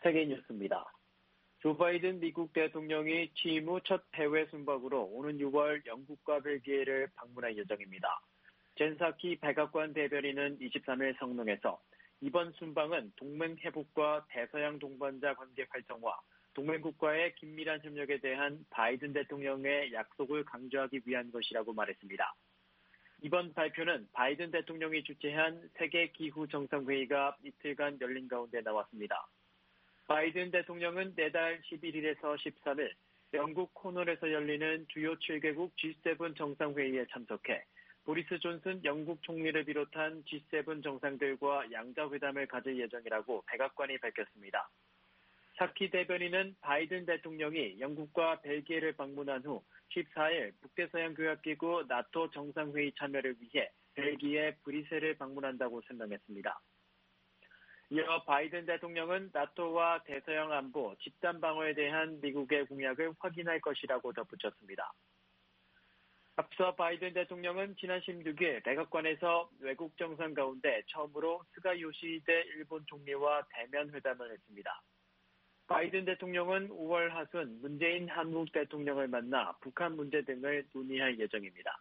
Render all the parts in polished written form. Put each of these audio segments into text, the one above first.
세계 뉴스입니다. 조 바이든 미국 대통령이 취임 후 첫 해외 순방으로 오는 6월 영국과 벨기에를 방문할 예정입니다. 젠 사키 백악관 대변인은 23일 성명에서 이번 순방은 동맹 회복과 대서양 동반자 관계 활성화, 동맹국과의 긴밀한 협력에 대한 바이든 대통령의 약속을 강조하기 위한 것이라고 말했습니다. 이번 발표는 바이든 대통령이 주최한 세계기후정상회의가 이틀간 열린 가운데 나왔습니다. 바이든 대통령은 내달 11일에서 13일 영국 코널에서 열리는 주요 7개국 G7 정상회의에 참석해 보리스 존슨 영국 총리를 비롯한 G7 정상들과 양자회담을 가질 예정이라고 백악관이 밝혔습니다. 사키 대변인은 바이든 대통령이 영국과 벨기에를 방문한 후 14일 북대서양교역기구 나토 정상회의 참여를 위해 벨기에 브뤼셀을 방문한다고 설명했습니다. 이어 바이든 대통령은 나토와 대서양 안보, 집단 방어에 대한 미국의 공약을 확인할 것이라고 덧붙였습니다. 앞서 바이든 대통령은 지난 16일 백악관에서 외국 정상 가운데 처음으로 스가 요시히데 일본 총리와 대면 회담을 했습니다. 바이든 대통령은 5월 하순 문재인 한국 대통령을 만나 북한 문제 등을 논의할 예정입니다.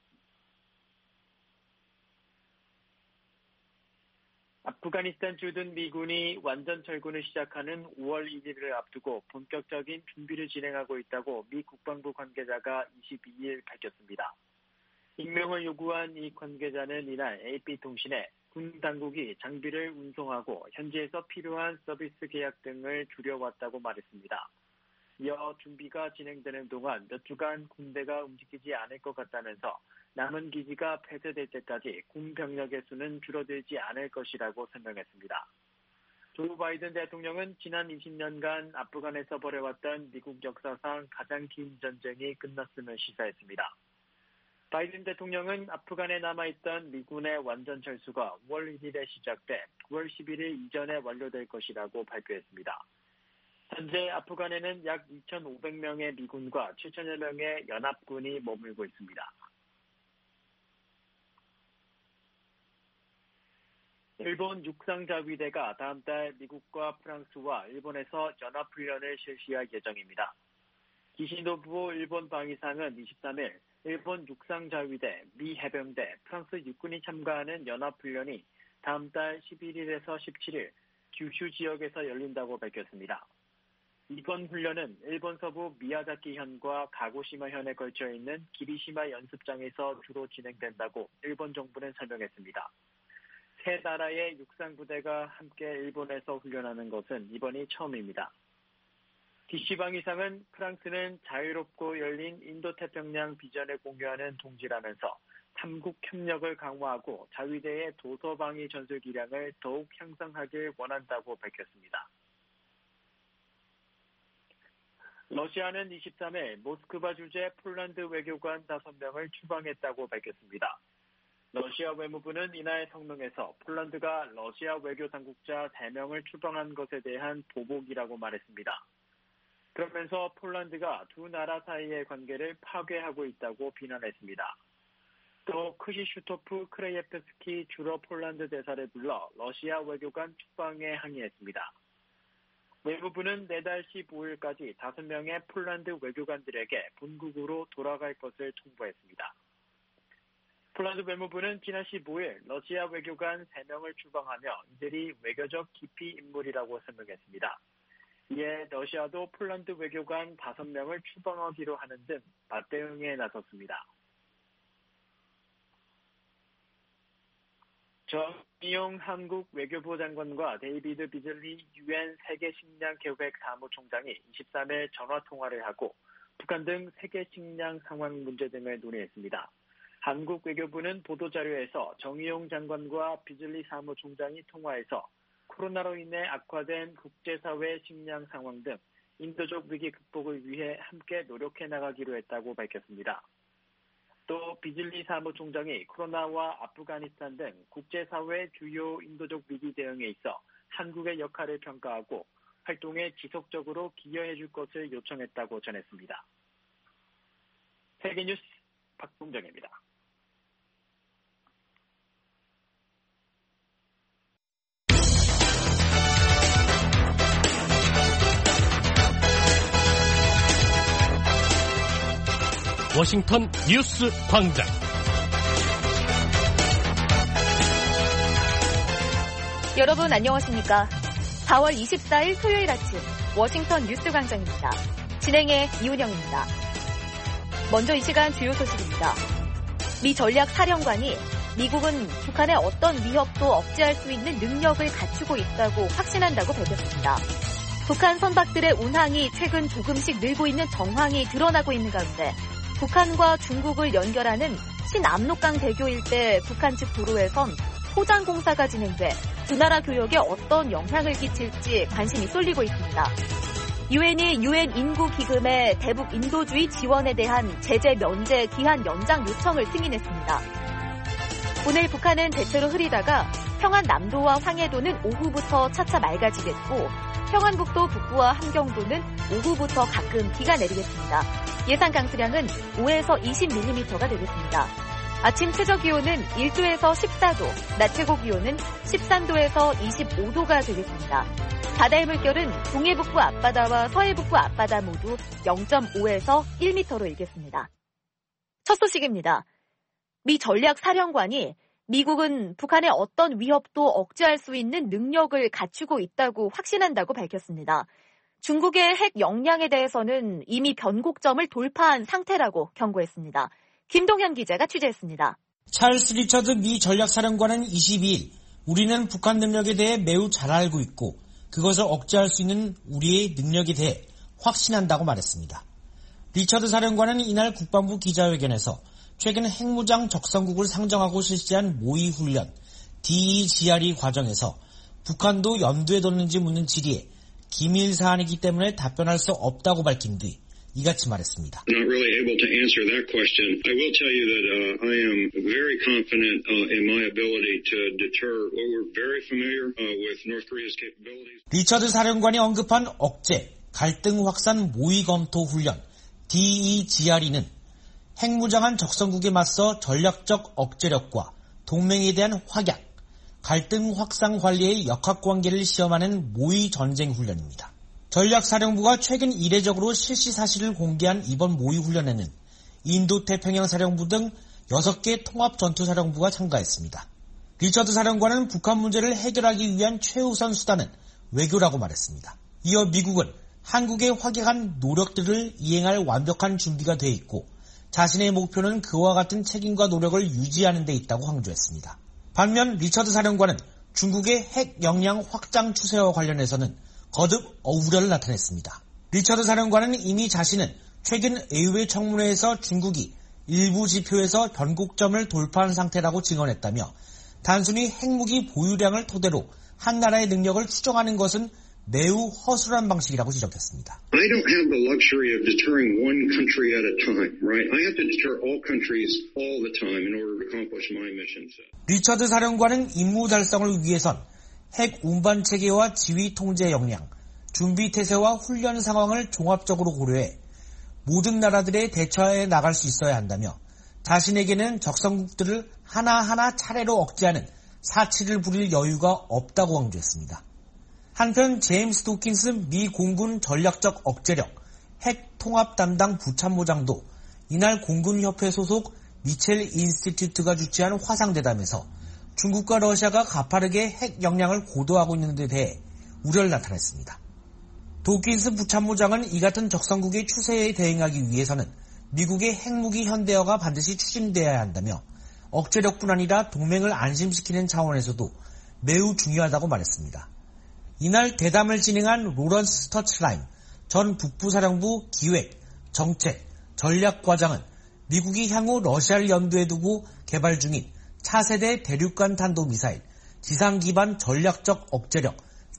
아프가니스탄 주둔 미군이 완전 철군을 시작하는 5월 1일을 앞두고 본격적인 준비를 진행하고 있다고 미 국방부 관계자가 22일 밝혔습니다. 익명을 요구한 이 관계자는 이날 AP통신에 군 당국이 장비를 운송하고 현지에서 필요한 서비스 계약 등을 줄여왔다고 말했습니다. 이어 준비가 진행되는 동안 몇 주간 군대가 움직이지 않을 것 같다면서 남은 기지가 폐쇄될 때까지 군 병력의 수는 줄어들지 않을 것이라고 설명했습니다. 조 바이든 대통령은 지난 20년간 아프간에서 벌여왔던 미국 역사상 가장 긴 전쟁이 끝났음을 시사했습니다. 바이든 대통령은 아프간에 남아있던 미군의 완전 철수가 5월 1일에 시작돼 9월 11일 이전에 완료될 것이라고 발표했습니다. 현재 아프간에는 약 2,500명의 미군과 7,000여 명의 연합군이 머물고 있습니다. 일본 육상자위대가 다음 달 미국과 프랑스와 일본에서 연합훈련을 실시할 예정입니다. 기시노부오 일본 방위상은 23일 일본 육상자위대, 미 해병대, 프랑스 육군이 참가하는 연합훈련이 다음 달 11일에서 17일 규슈 지역에서 열린다고 밝혔습니다. 이번 훈련은 일본 서부 미야자키현과 가고시마현에 걸쳐 있는 기리시마 연습장에서 주로 진행된다고 일본 정부는 설명했습니다. 세 나라의 육상부대가 함께 일본에서 훈련하는 것은 이번이 처음입니다. 기시방위상은 프랑스는 자유롭고 열린 인도태평양 비전을 공유하는 동지라면서 삼국 협력을 강화하고 자위대의 도서방위 전술 기량을 더욱 향상하길 원한다고 밝혔습니다. 러시아는 23일 모스크바 주재 폴란드 외교관 5명을 추방했다고 밝혔습니다. 러시아 외무부는 이날 성명에서 폴란드가 러시아 외교 당국자 3명을 추방한 것에 대한 보복이라고 말했습니다. 그러면서 폴란드가 두 나라 사이의 관계를 파괴하고 있다고 비난했습니다. 또 크시슈토프 크레예프스키 주로 폴란드 대사를 불러 러시아 외교관 추방에 항의했습니다. 외무부는 내달 15일까지 5명의 폴란드 외교관들에게 본국으로 돌아갈 것을 통보했습니다. 폴란드 외무부는 지난 15일 러시아 외교관 3명을 추방하며 이들이 외교적 기피 인물이라고 설명했습니다. 이에 러시아도 폴란드 외교관 5명을 추방하기로 하는 등 맞대응에 나섰습니다. 정의용 한국 외교부 장관과 데이비드 비즐리 UN 세계식량계획 사무총장이 23일 전화통화를 하고 북한 등 세계식량 상황 문제 등을 논의했습니다. 한국 외교부는 보도자료에서 정의용 장관과 비즐리 사무총장이 통화해서 코로나로 인해 악화된 국제사회 식량 상황 등 인도적 위기 극복을 위해 함께 노력해 나가기로 했다고 밝혔습니다. 또 비즐리 사무총장이 코로나와 아프가니스탄 등 국제사회 주요 인도적 위기 대응에 있어 한국의 역할을 평가하고 활동에 지속적으로 기여해 줄 것을 요청했다고 전했습니다. 세계뉴스 박봉정입니다. 워싱턴 뉴스 광장. 여러분 안녕하십니까? 4월 24일 토요일 아침 워싱턴 뉴스 광장입니다. 진행의 이훈영입니다. 먼저 이 시간 주요 소식입니다. 미 전략사령관이 미국은 북한의 어떤 위협도 억제할 수 있는 능력을 갖추고 있다고 확신한다고 밝혔습니다. 북한 선박들의 운항이 최근 조금씩 늘고 있는 정황이 드러나고 있는 가운데 북한과 중국을 연결하는 신압록강 대교 일대 북한 측 도로에선 포장 공사가 진행돼 두 나라 교역에 어떤 영향을 끼칠지 관심이 쏠리고 있습니다. 유엔이 유엔 인구기금의 대북 인도주의 지원에 대한 제재 면제 기한 연장 요청을 승인했습니다. 오늘 북한은 대체로 흐리다가 평안남도와 황해도는 오후부터 차차 맑아지겠고 평안북도 북부와 함경도는 오후부터 가끔 비가 내리겠습니다. 예상 강수량은 5에서 20mm가 되겠습니다. 아침 최저기온은 1도에서 14도, 낮 최고기온은 13도에서 25도가 되겠습니다. 바다의 물결은 동해북부 앞바다와 서해북부 앞바다 모두 0.5에서 1m로 일겠습니다. 첫 소식입니다. 미 전략사령관이 미국은 북한의 어떤 위협도 억제할 수 있는 능력을 갖추고 있다고 확신한다고 밝혔습니다. 중국의 핵 역량에 대해서는 이미 변곡점을 돌파한 상태라고 경고했습니다. 김동현 기자가 취재했습니다. 찰스 리처드 미 전략사령관은 22일 우리는 북한 능력에 대해 매우 잘 알고 있고 그것을 억제할 수 있는 우리의 능력에 대해 확신한다고 말했습니다. 리처드 사령관은 이날 국방부 기자회견에서 최근 핵무장 적성국을 상정하고 실시한 모의 훈련 DEGRE 과정에서 북한도 염두에 뒀는지 묻는 질의에 기밀 사안이기 때문에 답변할 수 없다고 밝힌 뒤 이같이 말했습니다. Not really able to answer that question. I will tell you that I am very confident in my ability to deter. We're very familiar with North Korea's capabilities. 리처드 사령관이 언급한 억제, 갈등 확산 모의 검토 훈련 DEGRE는 핵무장한 적성국에 맞서 전략적 억제력과 동맹에 대한 확약, 갈등 확산 관리의 역학관계를 시험하는 모의 전쟁 훈련입니다. 전략사령부가 최근 이례적으로 실시 사실을 공개한 이번 모의 훈련에는 인도태평양 사령부 등 6개 통합 전투사령부가 참가했습니다. 리처드 사령관은 북한 문제를 해결하기 위한 최우선 수단은 외교라고 말했습니다. 이어 미국은 한국의 확약한 노력들을 이행할 완벽한 준비가 돼 있고 자신의 목표는 그와 같은 책임과 노력을 유지하는 데 있다고 강조했습니다. 반면 리처드 사령관은 중국의 핵 역량 확장 추세와 관련해서는 거듭 우려를 나타냈습니다. 리처드 사령관은 이미 자신은 최근 의회 청문회에서 중국이 일부 지표에서 변곡점을 돌파한 상태라고 증언했다며 단순히 핵무기 보유량을 토대로 한 나라의 능력을 추정하는 것은 매우 허술한 방식이라고 지적했습니다. I don't have the luxury of deterring one country at a time, right? I have to deter all countries all the time in order to accomplish my mission. 리처드 사령관은 임무 달성을 위해선 핵 운반 체계와 지휘 통제 역량, 준비 태세와 훈련 상황을 종합적으로 고려해 모든 나라들의 대처해 나갈 수 있어야 한다며 자신에게는 적성국들을 하나하나 차례로 억제하는 사치를 부릴 여유가 없다고 강조했습니다. 한편 제임스 도킨스 미 공군 전략적 억제력 핵 통합 담당 부참모장도 이날 공군협회 소속 미첼 인스티튜트가 주최한 화상대담에서 중국과 러시아가 가파르게 핵 역량을 고도화하고 있는 데 대해 우려를 나타냈습니다. 도킨스 부참모장은 이 같은 적성국의 추세에 대응하기 위해서는 미국의 핵무기 현대화가 반드시 추진되어야 한다며 억제력뿐 아니라 동맹을 안심시키는 차원에서도 매우 중요하다고 말했습니다. 이날 대담을 진행한 로런스 스터츠라임 전 북부사령부 기획, 정책, 전략과장은 미국이 향후 러시아를 염두에 두고 개발 중인 차세대 대륙간 탄도미사일, 지상기반 전략적 억제력,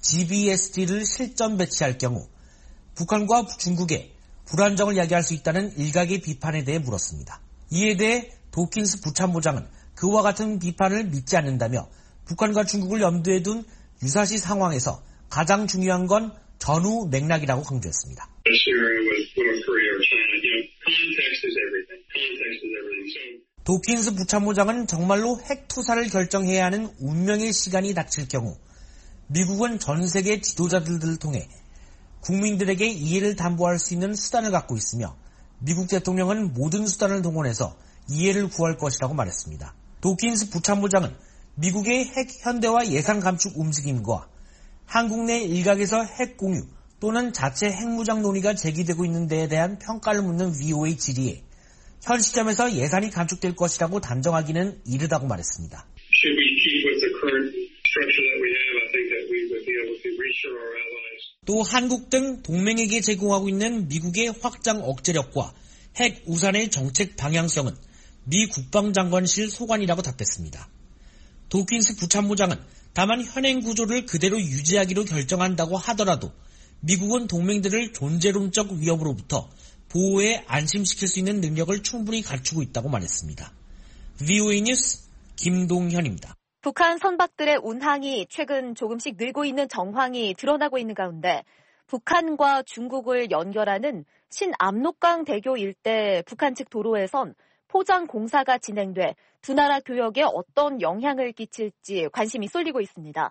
GBSD를 실전 배치할 경우 북한과 중국의 불안정을 야기할 수 있다는 일각의 비판에 대해 물었습니다. 이에 대해 도킨스 부참모장은 그와 같은 비판을 믿지 않는다며 북한과 중국을 염두에 둔 유사시 상황에서 가장 중요한 건 전후 맥락이라고 강조했습니다. 도킨스 부참모장은 정말로 핵 투사를 결정해야 하는 운명의 시간이 닥칠 경우 미국은 전 세계 지도자들을 통해 국민들에게 이해를 담보할 수 있는 수단을 갖고 있으며 미국 대통령은 모든 수단을 동원해서 이해를 구할 것이라고 말했습니다. 도킨스 부참모장은 미국의 핵 현대화 예산 감축 움직임과 한국 내 일각에서 핵 공유 또는 자체 핵무장 논의가 제기되고 있는 데에 대한 평가를 묻는 VOA 질의에 현 시점에서 예산이 감축될 것이라고 단정하기는 이르다고 말했습니다. 또 한국 등 동맹에게 제공하고 있는 미국의 확장 억제력과 핵 우산의 정책 방향성은 미 국방장관실 소관이라고 답했습니다. 도킨스 부참모장은 다만 현행 구조를 그대로 유지하기로 결정한다고 하더라도 미국은 동맹들을 존재론적 위협으로부터 보호에 안심시킬 수 있는 능력을 충분히 갖추고 있다고 말했습니다. VOA 뉴스 김동현입니다. 북한 선박들의 운항이 최근 조금씩 늘고 있는 정황이 드러나고 있는 가운데 북한과 중국을 연결하는 신압록강 대교 일대 북한 측 도로에선 포장 공사가 진행돼 두 나라 교역에 어떤 영향을 끼칠지 관심이 쏠리고 있습니다.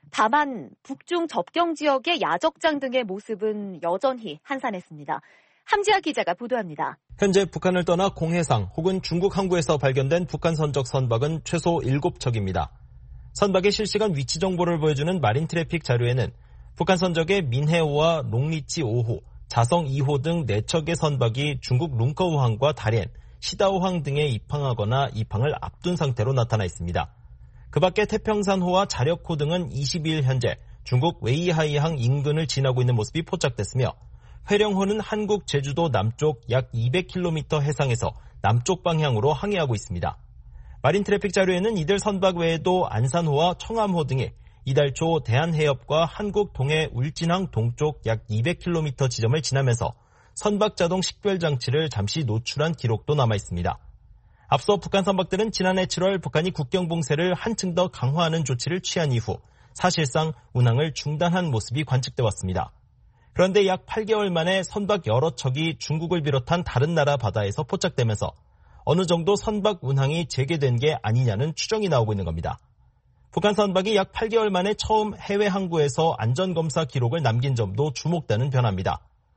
다만 북중 접경 지역의 야적장 등의 모습은 여전히 한산했습니다. 함지아 기자가 보도합니다. 현재 북한을 떠나 공해상 혹은 중국 항구에서 발견된 북한 선적 선박은 최소 7척입니다. 선박의 실시간 위치 정보를 보여주는 마린 트래픽 자료에는 북한 선적의 민해5와 롱리치 5호, 자성 2호 등 4척의 선박이 중국 룽커우항과 다롄, 시다오항 등에 입항하거나 입항을 앞둔 상태로 나타나 있습니다. 그 밖에 태평산호와 자력호 등은 22일 현재 중국 웨이하이항 인근을 지나고 있는 모습이 포착됐으며 회령호는 한국 제주도 남쪽 약 200km 해상에서 남쪽 방향으로 항해하고 있습니다. 마린 트래픽 자료에는 이들 선박 외에도 안산호와 청암호 등이 이달 초 대한해협과 한국 동해 울진항 동쪽 약 200km 지점을 지나면서 선박 자동 식별 장치를 잠시 노출한 기록도 남아 있습니다. 앞서 북한 선박들은 지난해 7월 북한이 국경 봉쇄를 한층 더 강화하는 조치를 취한 이후 사실상 운항을 중단한 모습이 관측돼 왔습니다. 그런데 약 8개월 만에 선박 여러 척이 중국을 비롯한 다른 나라 바다에서 포착되면서 어느 정도 선박 운항이 재개된 게 아니냐는 추정이 나오고 있는 겁니다. 북한 선박이 약 8개월 만에 처음 해외 항구에서 안전검사 기록을 남긴 점도 주목되는 변화입니다.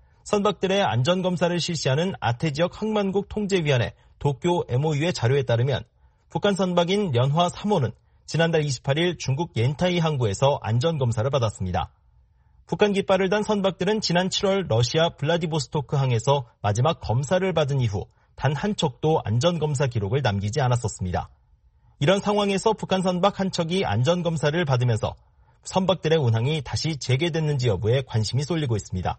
선박들의 안전검사를 실시하는 아태지역 항만국 통제위원회 도쿄 MOU의 자료에 따르면 북한 선박인 연화 3호는 지난달 28일 중국 옌타이 항구에서 안전검사를 받았습니다. 북한 깃발을 단 선박들은 지난 7월 러시아 블라디보스토크 항에서 마지막 검사를 받은 이후 단 한 척도 안전검사 기록을 남기지 않았었습니다. 이런 상황에서 북한 선박 한 척이 안전검사를 받으면서 선박들의 운항이 다시 재개됐는지 여부에 관심이 쏠리고 있습니다.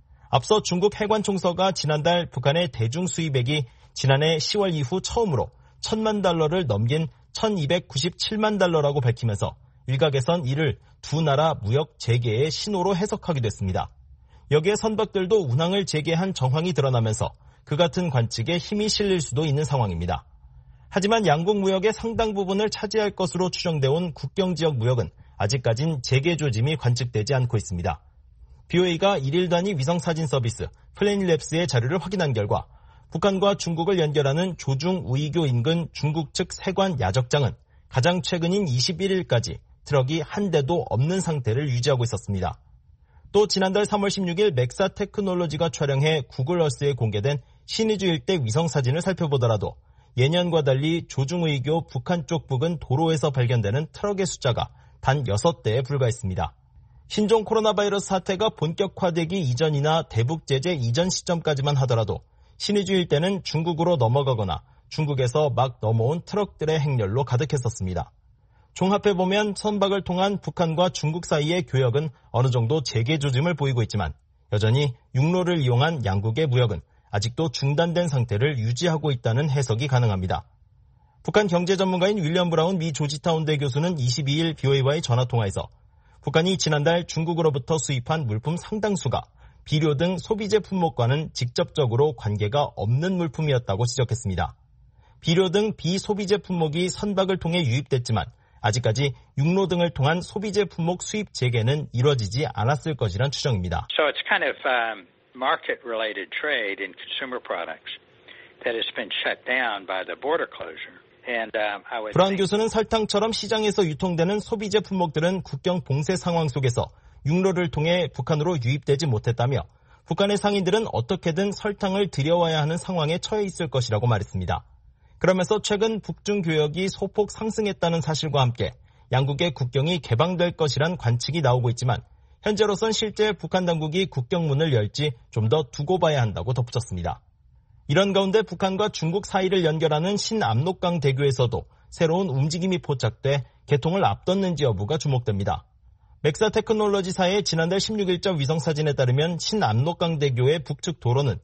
앞서 중국 해관총서가 지난달 북한의 대중 수입액이 지난해 10월 이후 처음으로 1,000만 달러를 넘긴 1,297만 달러라고 밝히면서 일각에선 이를 두 나라 무역 재개의 신호로 해석하기도 했습니다. 여기에 선박들도 운항을 재개한 정황이 드러나면서 그 같은 관측에 힘이 실릴 수도 있는 상황입니다. 하지만 양국 무역의 상당 부분을 차지할 것으로 추정돼 온 국경지역 무역은 아직까진 재개 조짐이 관측되지 않고 있습니다. BOA가 1일 단위 위성사진 서비스 플래닛랩스의 자료를 확인한 결과 북한과 중국을 연결하는 조중 우이교 인근 중국 측 세관 야적장은 가장 최근인 21일까지 트럭이 한 대도 없는 상태를 유지하고 있었습니다. 또 지난달 3월 16일 맥사 테크놀로지가 촬영해 구글어스에 공개된 신의주 일대 위성사진을 살펴보더라도 예년과 달리 조중우이교 북한 쪽 부근 도로에서 발견되는 트럭의 숫자가 단 6대에 불과했습니다. 신종 코로나 바이러스 사태가 본격화되기 이전이나 대북 제재 이전 시점까지만 하더라도 신의주 일대는 중국으로 넘어가거나 중국에서 막 넘어온 트럭들의 행렬로 가득했었습니다. 종합해보면 선박을 통한 북한과 중국 사이의 교역은 어느 정도 재개 조짐을 보이고 있지만 여전히 육로를 이용한 양국의 무역은 아직도 중단된 상태를 유지하고 있다는 해석이 가능합니다. 북한 경제 전문가인 윌리엄 브라운 미 조지타운대 교수는 22일 BOA와의 전화통화에서 북한이 지난달 중국으로부터 수입한 물품 상당수가 비료 등 소비재 품목과는 직접적으로 관계가 없는 물품이었다고 지적했습니다. 비료 등 비소비재 품목이 선박을 통해 유입됐지만 아직까지 육로 등을 통한 소비재 품목 수입 재개는 이루어지지 않았을 것이란 추정입니다. So it's kind of market-related trade in consumer products that has been shut down by the border closure. 브라운 교수는 설탕처럼 시장에서 유통되는 소비재 품목들은 국경 봉쇄 상황 속에서 육로를 통해 북한으로 유입되지 못했다며 북한의 상인들은 어떻게든 설탕을 들여와야 하는 상황에 처해 있을 것이라고 말했습니다. 그러면서 최근 북중 교역이 소폭 상승했다는 사실과 함께 양국의 국경이 개방될 것이란 관측이 나오고 있지만 현재로선 실제 북한 당국이 국경문을 열지 좀 더 두고 봐야 한다고 덧붙였습니다. 이런 가운데 북한과 중국 사이를 연결하는 신압록강 대교에서도 새로운 움직임이 포착돼 개통을 앞뒀는지 여부가 주목됩니다. 맥사 테크놀로지사의 지난달 16일자 위성사진에 따르면 신압록강 대교의 북측 도로는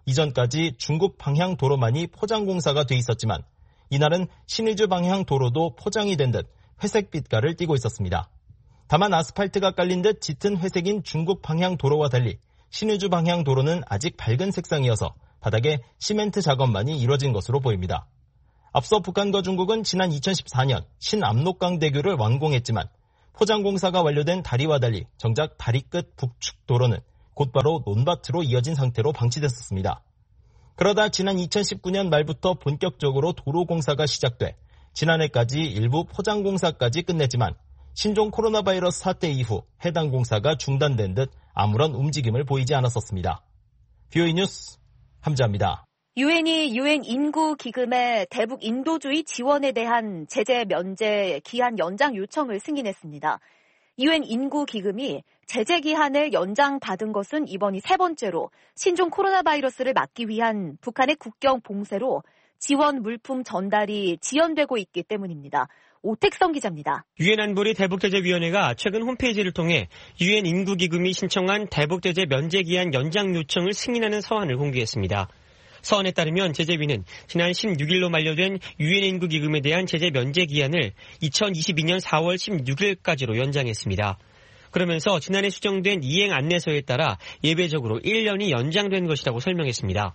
이전까지 중국 방향 도로만이 포장공사가 돼 있었지만 이날은 신의주 방향 도로도 포장이 된 듯 회색 빛깔을 띠고 있었습니다. 다만 아스팔트가 깔린 듯 짙은 회색인 중국 방향 도로와 달리 신의주 방향 도로는 아직 밝은 색상이어서 바닥에 시멘트 작업만이 이뤄진 것으로 보입니다. 앞서 북한과 중국은 지난 2014년 신압록강 대교를 완공했지만 포장공사가 완료된 다리와 달리 정작 다리 끝 북측 도로는 곧바로 논밭으로 이어진 상태로 방치됐었습니다. 그러다 지난 2019년 말부터 본격적으로 도로 공사가 시작돼 지난해까지 일부 포장공사까지 끝냈지만 신종 코로나 바이러스 사태 이후 해당 공사가 중단된 듯 아무런 움직임을 보이지 않았었습니다. VOA 뉴스 함자입니다. 유엔이 유엔 인구 기금의 대북 인도주의 지원에 대한 제재 면제 기한 연장 요청을 승인했습니다. 유엔 인구 기금이 제재 기한을 연장받은 것은 이번이 세 번째로 신종 코로나 바이러스를 막기 위한 북한의 국경 봉쇄로 지원 물품 전달이 지연되고 있기 때문입니다. 오택성 기자입니다. 유엔 안보리 대북제재위원회가 최근 홈페이지를 통해 유엔 인구기금이 신청한 대북제재 면제기한 연장 요청을 승인하는 서한을 공개했습니다. 서한에 따르면 제재위는 지난 16일로 만료된 유엔 인구기금에 대한 제재 면제 기한을 2022년 4월 16일까지로 연장했습니다. 그러면서 지난해 수정된 이행 안내서에 따라 예외적으로 1년이 연장된 것이라고 설명했습니다.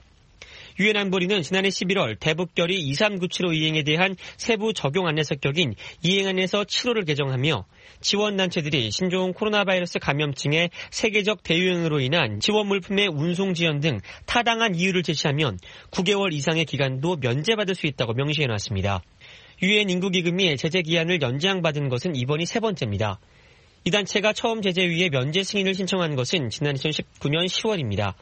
유엔 안보리는 지난해 11월 대북결의 2397호 이행에 대한 세부 적용 안내서 격인 이행 안내서 7호를 개정하며 지원단체들이 신종 코로나 바이러스 감염증의 세계적 대유행으로 인한 지원 물품의 운송 지연 등 타당한 이유를 제시하면 9개월 이상의 기간도 면제받을 수 있다고 명시해놨습니다. 유엔 인구기금이 제재 기한을 연장받은 것은 이번이 세 번째입니다. 이 단체가 처음 제재위에 면제 승인을 신청한 것은 지난 2019년 10월입니다.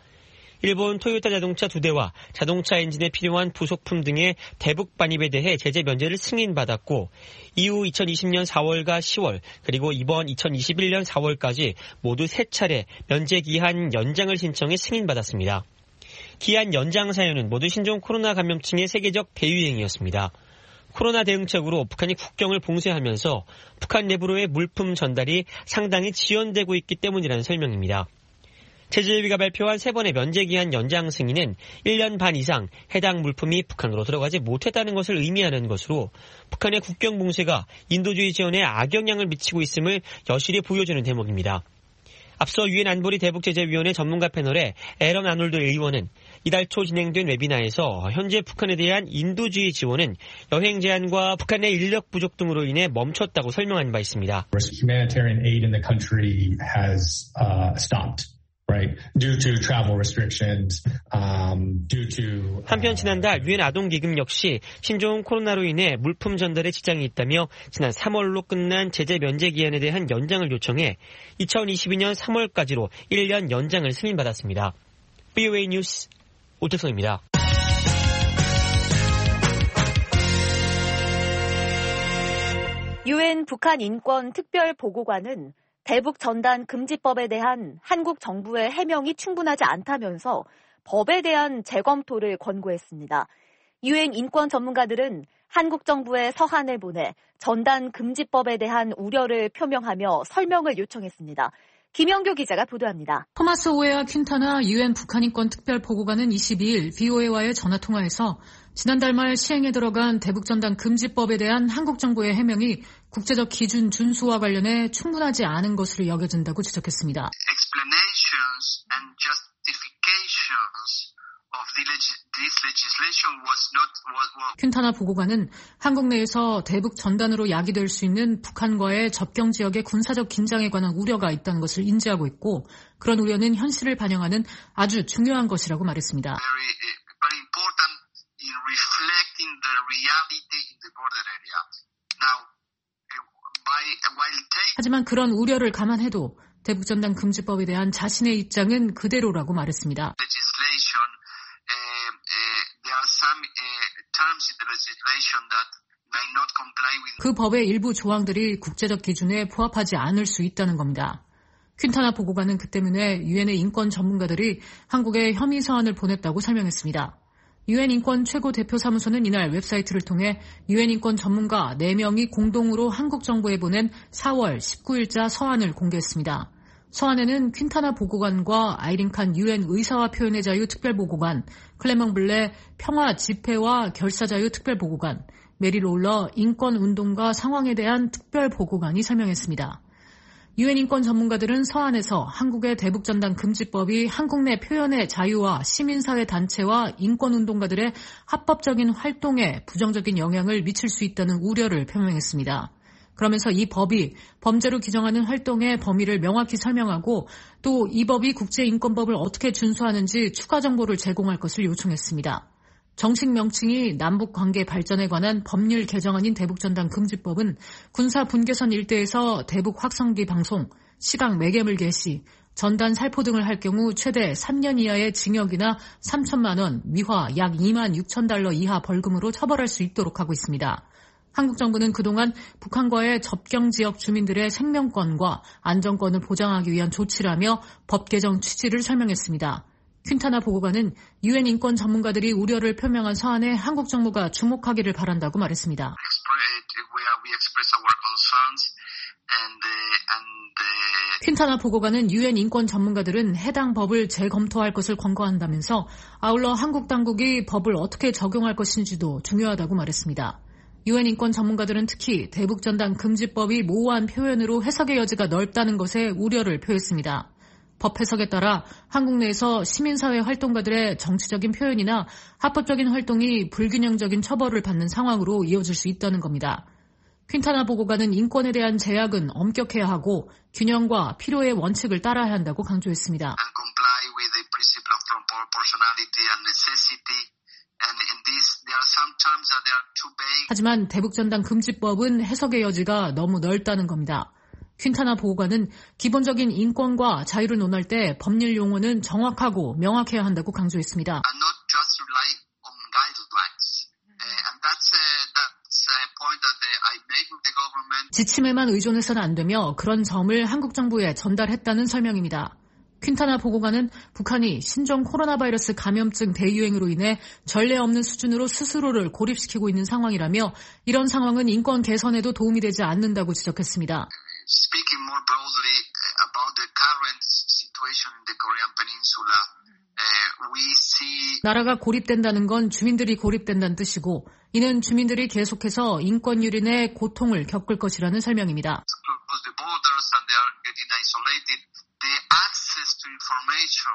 일본 토요타 자동차 2대와 자동차 엔진에 필요한 부속품 등의 대북 반입에 대해 제재 면제를 승인받았고 이후 2020년 4월과 10월 그리고 이번 2021년 4월까지 모두 3차례 면제 기한 연장을 신청해 승인받았습니다. 기한 연장 사유는 모두 신종 코로나 감염증의 세계적 대유행이었습니다. 코로나 대응책으로 북한이 국경을 봉쇄하면서 북한 내부로의 물품 전달이 상당히 지연되고 있기 때문이라는 설명입니다. 제재위가 발표한 3번의 면제기한 연장 승인은 1년 반 이상 해당 물품이 북한으로 들어가지 못했다는 것을 의미하는 것으로 북한의 국경 봉쇄가 인도주의 지원에 악영향을 미치고 있음을 여실히 보여주는 대목입니다. 앞서 유엔 안보리 대북제재위원회 전문가 패널의 에런 아놀드 의원은 이달 초 진행된 웨비나에서 현재 북한에 대한 인도주의 지원은 여행 제한과 북한의 인력 부족 등으로 인해 멈췄다고 설명한 바 있습니다. Humanitarian aid in the country has stopped. Right, due to travel restrictions, due to. 한편 지난달 유엔 아동기금 역시 신종 코로나로 인해 물품 전달에 지장이 있다며 지난 3월로 끝난 제재 면제 기한에 대한 연장을 요청해 2022년 3월까지로 1년 연장을 승인받았습니다. VOA 뉴스 오택성입니다. 유엔 북한 인권 특별 보고관은 대북 전단 금지법에 대한 한국 정부의 해명이 충분하지 않다면서 법에 대한 재검토를 권고했습니다. 유엔 인권 전문가들은 한국 정부의 서한을 보내 전단 금지법에 대한 우려를 표명하며 설명을 요청했습니다. 김영교 기자가 보도합니다. 토마스 오에아 퀸타나 유엔 북한 인권 특별 보고관은 22일 VOA와의 전화통화에서 지난달 말 시행에 들어간 대북전단 금지법에 대한 한국 정부의 해명이 국제적 기준 준수와 관련해 충분하지 않은 것으로 여겨진다고 지적했습니다. Explanations and justifications of this legislation was not. 퀸타나 보고관은 한국 내에서 대북 전단으로 야기될 수 있는 북한과의 접경 지역의 군사적 긴장에 관한 우려가 있다는 것을 인지하고 있고 그런 우려는 현실을 반영하는 아주 중요한 것이라고 말했습니다. Very important in reflecting the reality in the border area. Now, 하지만 그런 우려를 감안해도 대북전단 금지법에 대한 자신의 입장은 그대로라고 말했습니다. 그 법의 일부 조항들이 국제적 기준에 부합하지 않을 수 있다는 겁니다. 퀸타나 보고관은 그 때문에 유엔의 인권 전문가들이 한국에 혐의 서한을 보냈다고 설명했습니다. 유엔 인권 최고 대표 사무소는 이날 웹사이트를 통해 유엔 인권 전문가 4명이 공동으로 한국 정부에 보낸 4월 19일자 서한을 공개했습니다. 서한에는 퀸타나 보고관과 아이린 칸 유엔 의사와 표현의 자유 특별보고관, 클레멍 블레 평화 집회와 결사 자유 특별보고관, 메리 롤러 인권운동가 상황에 대한 특별보고관이 설명했습니다. 유엔 인권 전문가들은 서한에서 한국의 대북전단 금지법이 한국 내 표현의 자유와 시민사회 단체와 인권운동가들의 합법적인 활동에 부정적인 영향을 미칠 수 있다는 우려를 표명했습니다. 그러면서 이 법이 범죄로 규정하는 활동의 범위를 명확히 설명하고 또 이 법이 국제인권법을 어떻게 준수하는지 추가 정보를 제공할 것을 요청했습니다. 정식 명칭이 남북관계 발전에 관한 법률 개정안인 대북전단 금지법은 군사 분계선 일대에서 대북 확성기 방송, 시각 매개물 개시, 전단 살포 등을 할 경우 최대 3년 이하의 징역이나 3천만 원, 미화 약 2만 6천 달러 이하 벌금으로 처벌할 수 있도록 하고 있습니다. 한국 정부는 그동안 북한과의 접경 지역 주민들의 생명권과 안전권을 보장하기 위한 조치라며 법 개정 취지를 설명했습니다. 퀸타나 보고관은 유엔 인권 전문가들이 우려를 표명한 서한에 한국 정부가 주목하기를 바란다고 말했습니다. 퀸타나 보고관은 유엔 인권 전문가들은 해당 법을 재검토할 것을 권고한다면서 아울러 한국 당국이 법을 어떻게 적용할 것인지도 중요하다고 말했습니다. 유엔 인권 전문가들은 특히 대북전단 금지법이 모호한 표현으로 해석의 여지가 넓다는 것에 우려를 표했습니다. 법 해석에 따라 한국 내에서 시민사회 활동가들의 정치적인 표현이나 합법적인 활동이 불균형적인 처벌을 받는 상황으로 이어질 수 있다는 겁니다. 퀸타나 보고관은 인권에 대한 제약은 엄격해야 하고 균형과 필요의 원칙을 따라야 한다고 강조했습니다. 하지만 대북전단 금지법은 해석의 여지가 너무 넓다는 겁니다. 퀸타나 보고관은 기본적인 인권과 자유를 논할 때 법률 용어는 정확하고 명확해야 한다고 강조했습니다. 지침에만 의존해서는 안 되며 그런 점을 한국 정부에 전달했다는 설명입니다. 퀸타나 보고관은 북한이 신종 코로나 바이러스 감염증 대유행으로 인해 전례 없는 수준으로 스스로를 고립시키고 있는 상황이라며 이런 상황은 인권 개선에도 도움이 되지 않는다고 지적했습니다. Speaking more broadly about the current situation in the Korean Peninsula, we see 나라가 고립된다는 건 주민들이 고립된다는 뜻이고 이는 주민들이 계속해서 인권 유린의 고통을 겪을 것이라는 설명입니다. close the borders and they are getting isolated. The access to information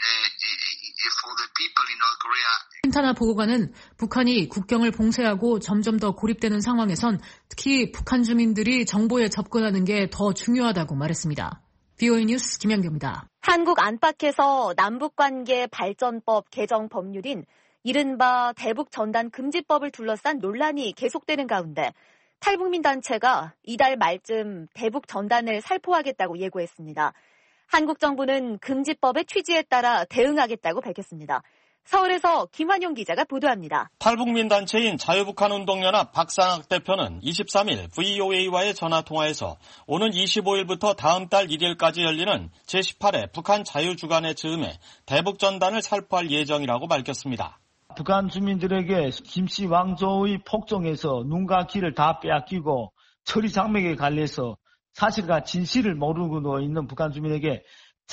for the people in North Korea. 퀸타나 보고관은 북한이 국경을 봉쇄하고 점점 더 고립되는 상황에선 특히 북한 주민들이 정보에 접근하는 게 더 중요하다고 말했습니다. BOA 뉴스 김현경입니다. 한국 안팎에서 남북관계 발전법 개정 법률인 이른바 대북전단 금지법을 둘러싼 논란이 계속되는 가운데 탈북민 단체가 이달 말쯤 대북전단을 살포하겠다고 예고했습니다. 한국 정부는 금지법의 취지에 따라 대응하겠다고 밝혔습니다. 서울에서 김환용 기자가 보도합니다. 탈북민 단체인 자유북한운동연합 박상학 대표는 23일 VOA와의 전화통화에서 오는 25일부터 다음 달 1일까지 열리는 제18회 북한 자유주간의 즈음에 대북전단을 살포할 예정이라고 밝혔습니다. 북한 주민들에게 김씨 왕조의 폭정에서 눈과 귀를 다 빼앗기고 처리장맥에 갈려서 사실과 진실을 모르고 있는 북한 주민에게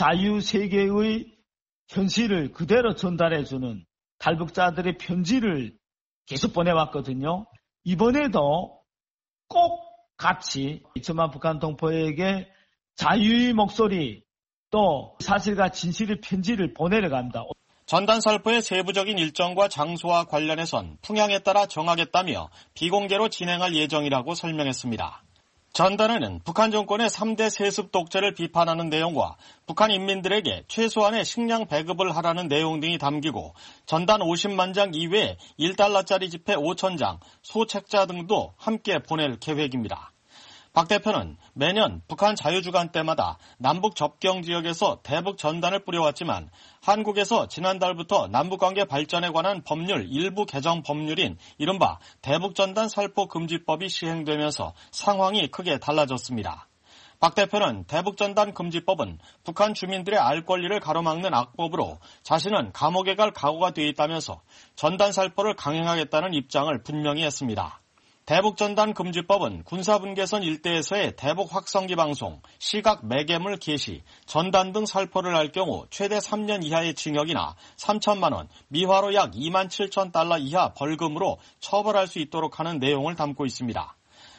자유세계의 현실을 그대로 전달해주는 탈북자들의 편지를 계속 보내왔거든요. 이번에도 꼭 같이 2천만 북한 동포에게 자유의 목소리 또 사실과 진실의 편지를 보내려 갑니다. 전단 살포의 세부적인 일정과 장소와 관련해선 풍향에 따라 정하겠다며 비공개로 진행할 예정이라고 설명했습니다. 전단에는 북한 정권의 3대 세습 독재를 비판하는 내용과 북한 인민들에게 최소한의 식량 배급을 하라는 내용 등이 담기고 전단 50만 장 이외에 1달러짜리 지폐 5,000장, 소책자 등도 함께 보낼 계획입니다. 박 대표는 매년 북한 자유주간 때마다 남북 접경 지역에서 대북 전단을 뿌려왔지만 한국에서 지난달부터 남북관계 발전에 관한 법률 일부 개정 법률인 이른바 대북전단 살포 금지법이 시행되면서 상황이 크게 달라졌습니다. 박 대표는 대북전단 금지법은 북한 주민들의 알 권리를 가로막는 악법으로 자신은 감옥에 갈 각오가 돼 있다면서 전단 살포를 강행하겠다는 입장을 분명히 했습니다. 대북전단 금지법은 군사분계선 일대에서의 대북 확성기 방송, 시각 매개물 게시, 전단 등 살포를 할 경우 최대 3년 이하의 징역이나 3천만 원, 미화로 약 2만 7천 달러 이하 벌금으로 처벌할 수 있도록 하는 내용을 담고 있습니다.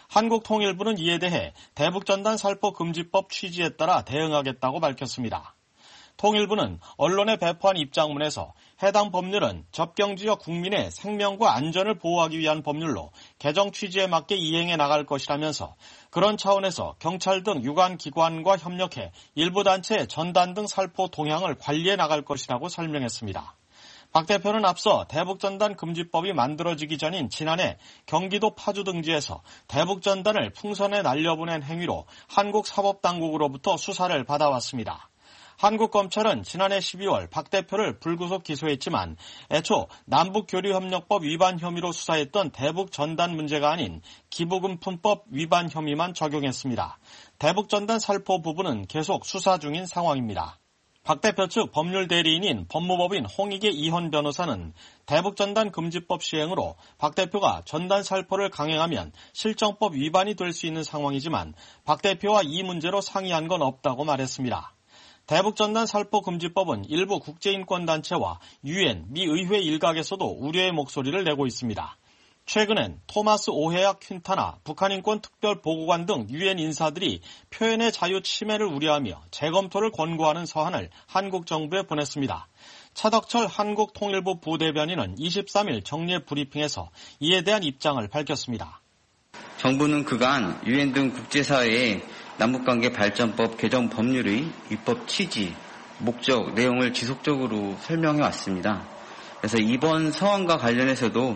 한국통일부는 이에 대해 대북전단 살포 금지법 취지에 따라 대응하겠다고 밝혔습니다. 통일부는 언론에 배포한 입장문에서 해당 법률은 접경지역 국민의 생명과 안전을 보호하기 위한 법률로 개정 취지에 맞게 이행해 나갈 것이라면서 그런 차원에서 경찰 등 유관기관과 협력해 일부 단체의 전단 등 살포 동향을 관리해 나갈 것이라고 설명했습니다. 박 대표는 앞서 대북전단 금지법이 만들어지기 전인 지난해 경기도 파주 등지에서 대북전단을 풍선에 날려보낸 행위로 한국사법당국으로부터 수사를 받아왔습니다. 한국 검찰은 지난해 12월 박 대표를 불구속 기소했지만 애초 남북교류협력법 위반 혐의로 수사했던 대북전단 문제가 아닌 기부금품법 위반 혐의만 적용했습니다. 대북전단 살포 부분은 계속 수사 중인 상황입니다. 박 대표 측 법률 대리인인 법무법인 홍익의 이현 변호사는 대북전단 금지법 시행으로 박 대표가 전단 살포를 강행하면 실정법 위반이 될 수 있는 상황이지만 박 대표와 이 문제로 상의한 건 없다고 말했습니다. 대북전단 살포 금지법은 일부 국제인권단체와 유엔, 미 의회 일각에서도 우려의 목소리를 내고 있습니다. 최근엔 토마스 오헤약 퀸타나 북한인권특별보고관 등 유엔 인사들이 표현의 자유 침해를 우려하며 재검토를 권고하는 서한을 한국 정부에 보냈습니다. 차덕철 한국통일부 부대변인은 23일 정례 브리핑에서 이에 대한 입장을 밝혔습니다. 정부는 그간 유엔 등 국제사회에 남북관계 발전법 개정 법률의 입법 취지, 목적, 내용을 지속적으로 설명해 왔습니다. 그래서 이번 서한과 관련해서도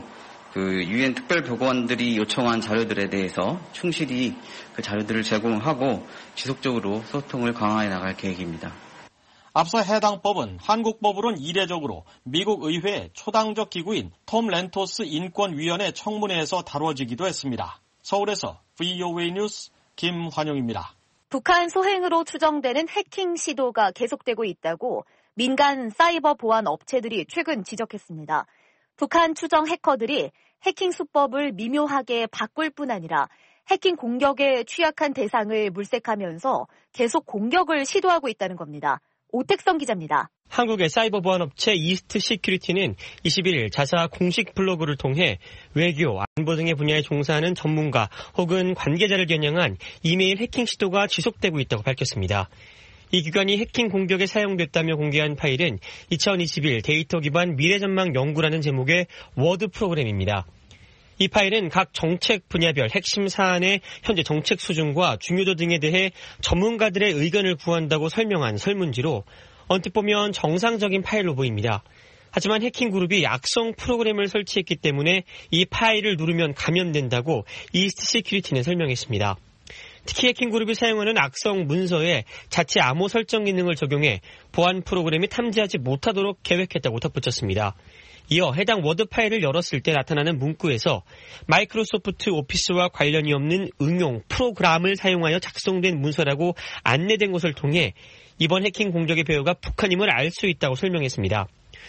유엔 특별보고관들이 요청한 자료들에 대해서 충실히 그 자료들을 제공하고 지속적으로 소통을 강화해 나갈 계획입니다. 앞서 해당 법은 한국법으론 이례적으로 미국 의회 초당적 기구인 톰 렌토스 인권위원회 청문회에서 다뤄지기도 했습니다. 서울에서 VOA 뉴스 김환용입니다. 북한 소행으로 추정되는 해킹 시도가 계속되고 있다고 민간 사이버 보안 업체들이 최근 지적했습니다. 북한 추정 해커들이 해킹 수법을 미묘하게 바꿀 뿐 아니라 해킹 공격에 취약한 대상을 물색하면서 계속 공격을 시도하고 있다는 겁니다. 오택성 기자입니다. 한국의 사이버 보안 업체 이스트 시큐리티는 21일 자사 공식 블로그를 통해 외교, 안보 등의 분야에 종사하는 전문가 혹은 관계자를 겨냥한 이메일 해킹 시도가 지속되고 있다고 밝혔습니다. 이 기관이 해킹 공격에 사용됐다며 공개한 파일은 2021 데이터 기반 미래전망 연구라는 제목의 워드 프로그램입니다. 이 파일은 각 정책 분야별 핵심 사안의 현재 정책 수준과 중요도 등에 대해 전문가들의 의견을 구한다고 설명한 설문지로 언뜻 보면 정상적인 파일로 보입니다. 하지만 해킹 그룹이 악성 프로그램을 설치했기 때문에 이 파일을 누르면 감염된다고 이스트 시큐리티는 설명했습니다. 특히 해킹 그룹이 사용하는 악성 문서에 자체 암호 설정 기능을 적용해 보안 프로그램이 탐지하지 못하도록 계획했다고 덧붙였습니다. 이어 해당 워드 파일을 열었을 때 나타나는 문구에서 마이크로소프트 오피스와 관련이 없는 응용 프로그램을 사용하여 작성된 문서라고 안내된 것을 통해 이번 해킹 공격의 배후가 북한임을 알 수 있다고 설명했습니다.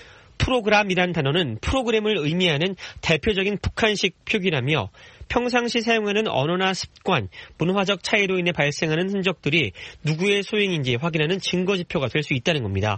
프로그램이란 단어는 프로그램을 의미하는 대표적인 북한식 표기라며 평상시 사용하는 언어나 습관, 문화적 차이로 인해 발생하는 흔적들이 누구의 소행인지 확인하는 증거 지표가 될 수 있다는 겁니다.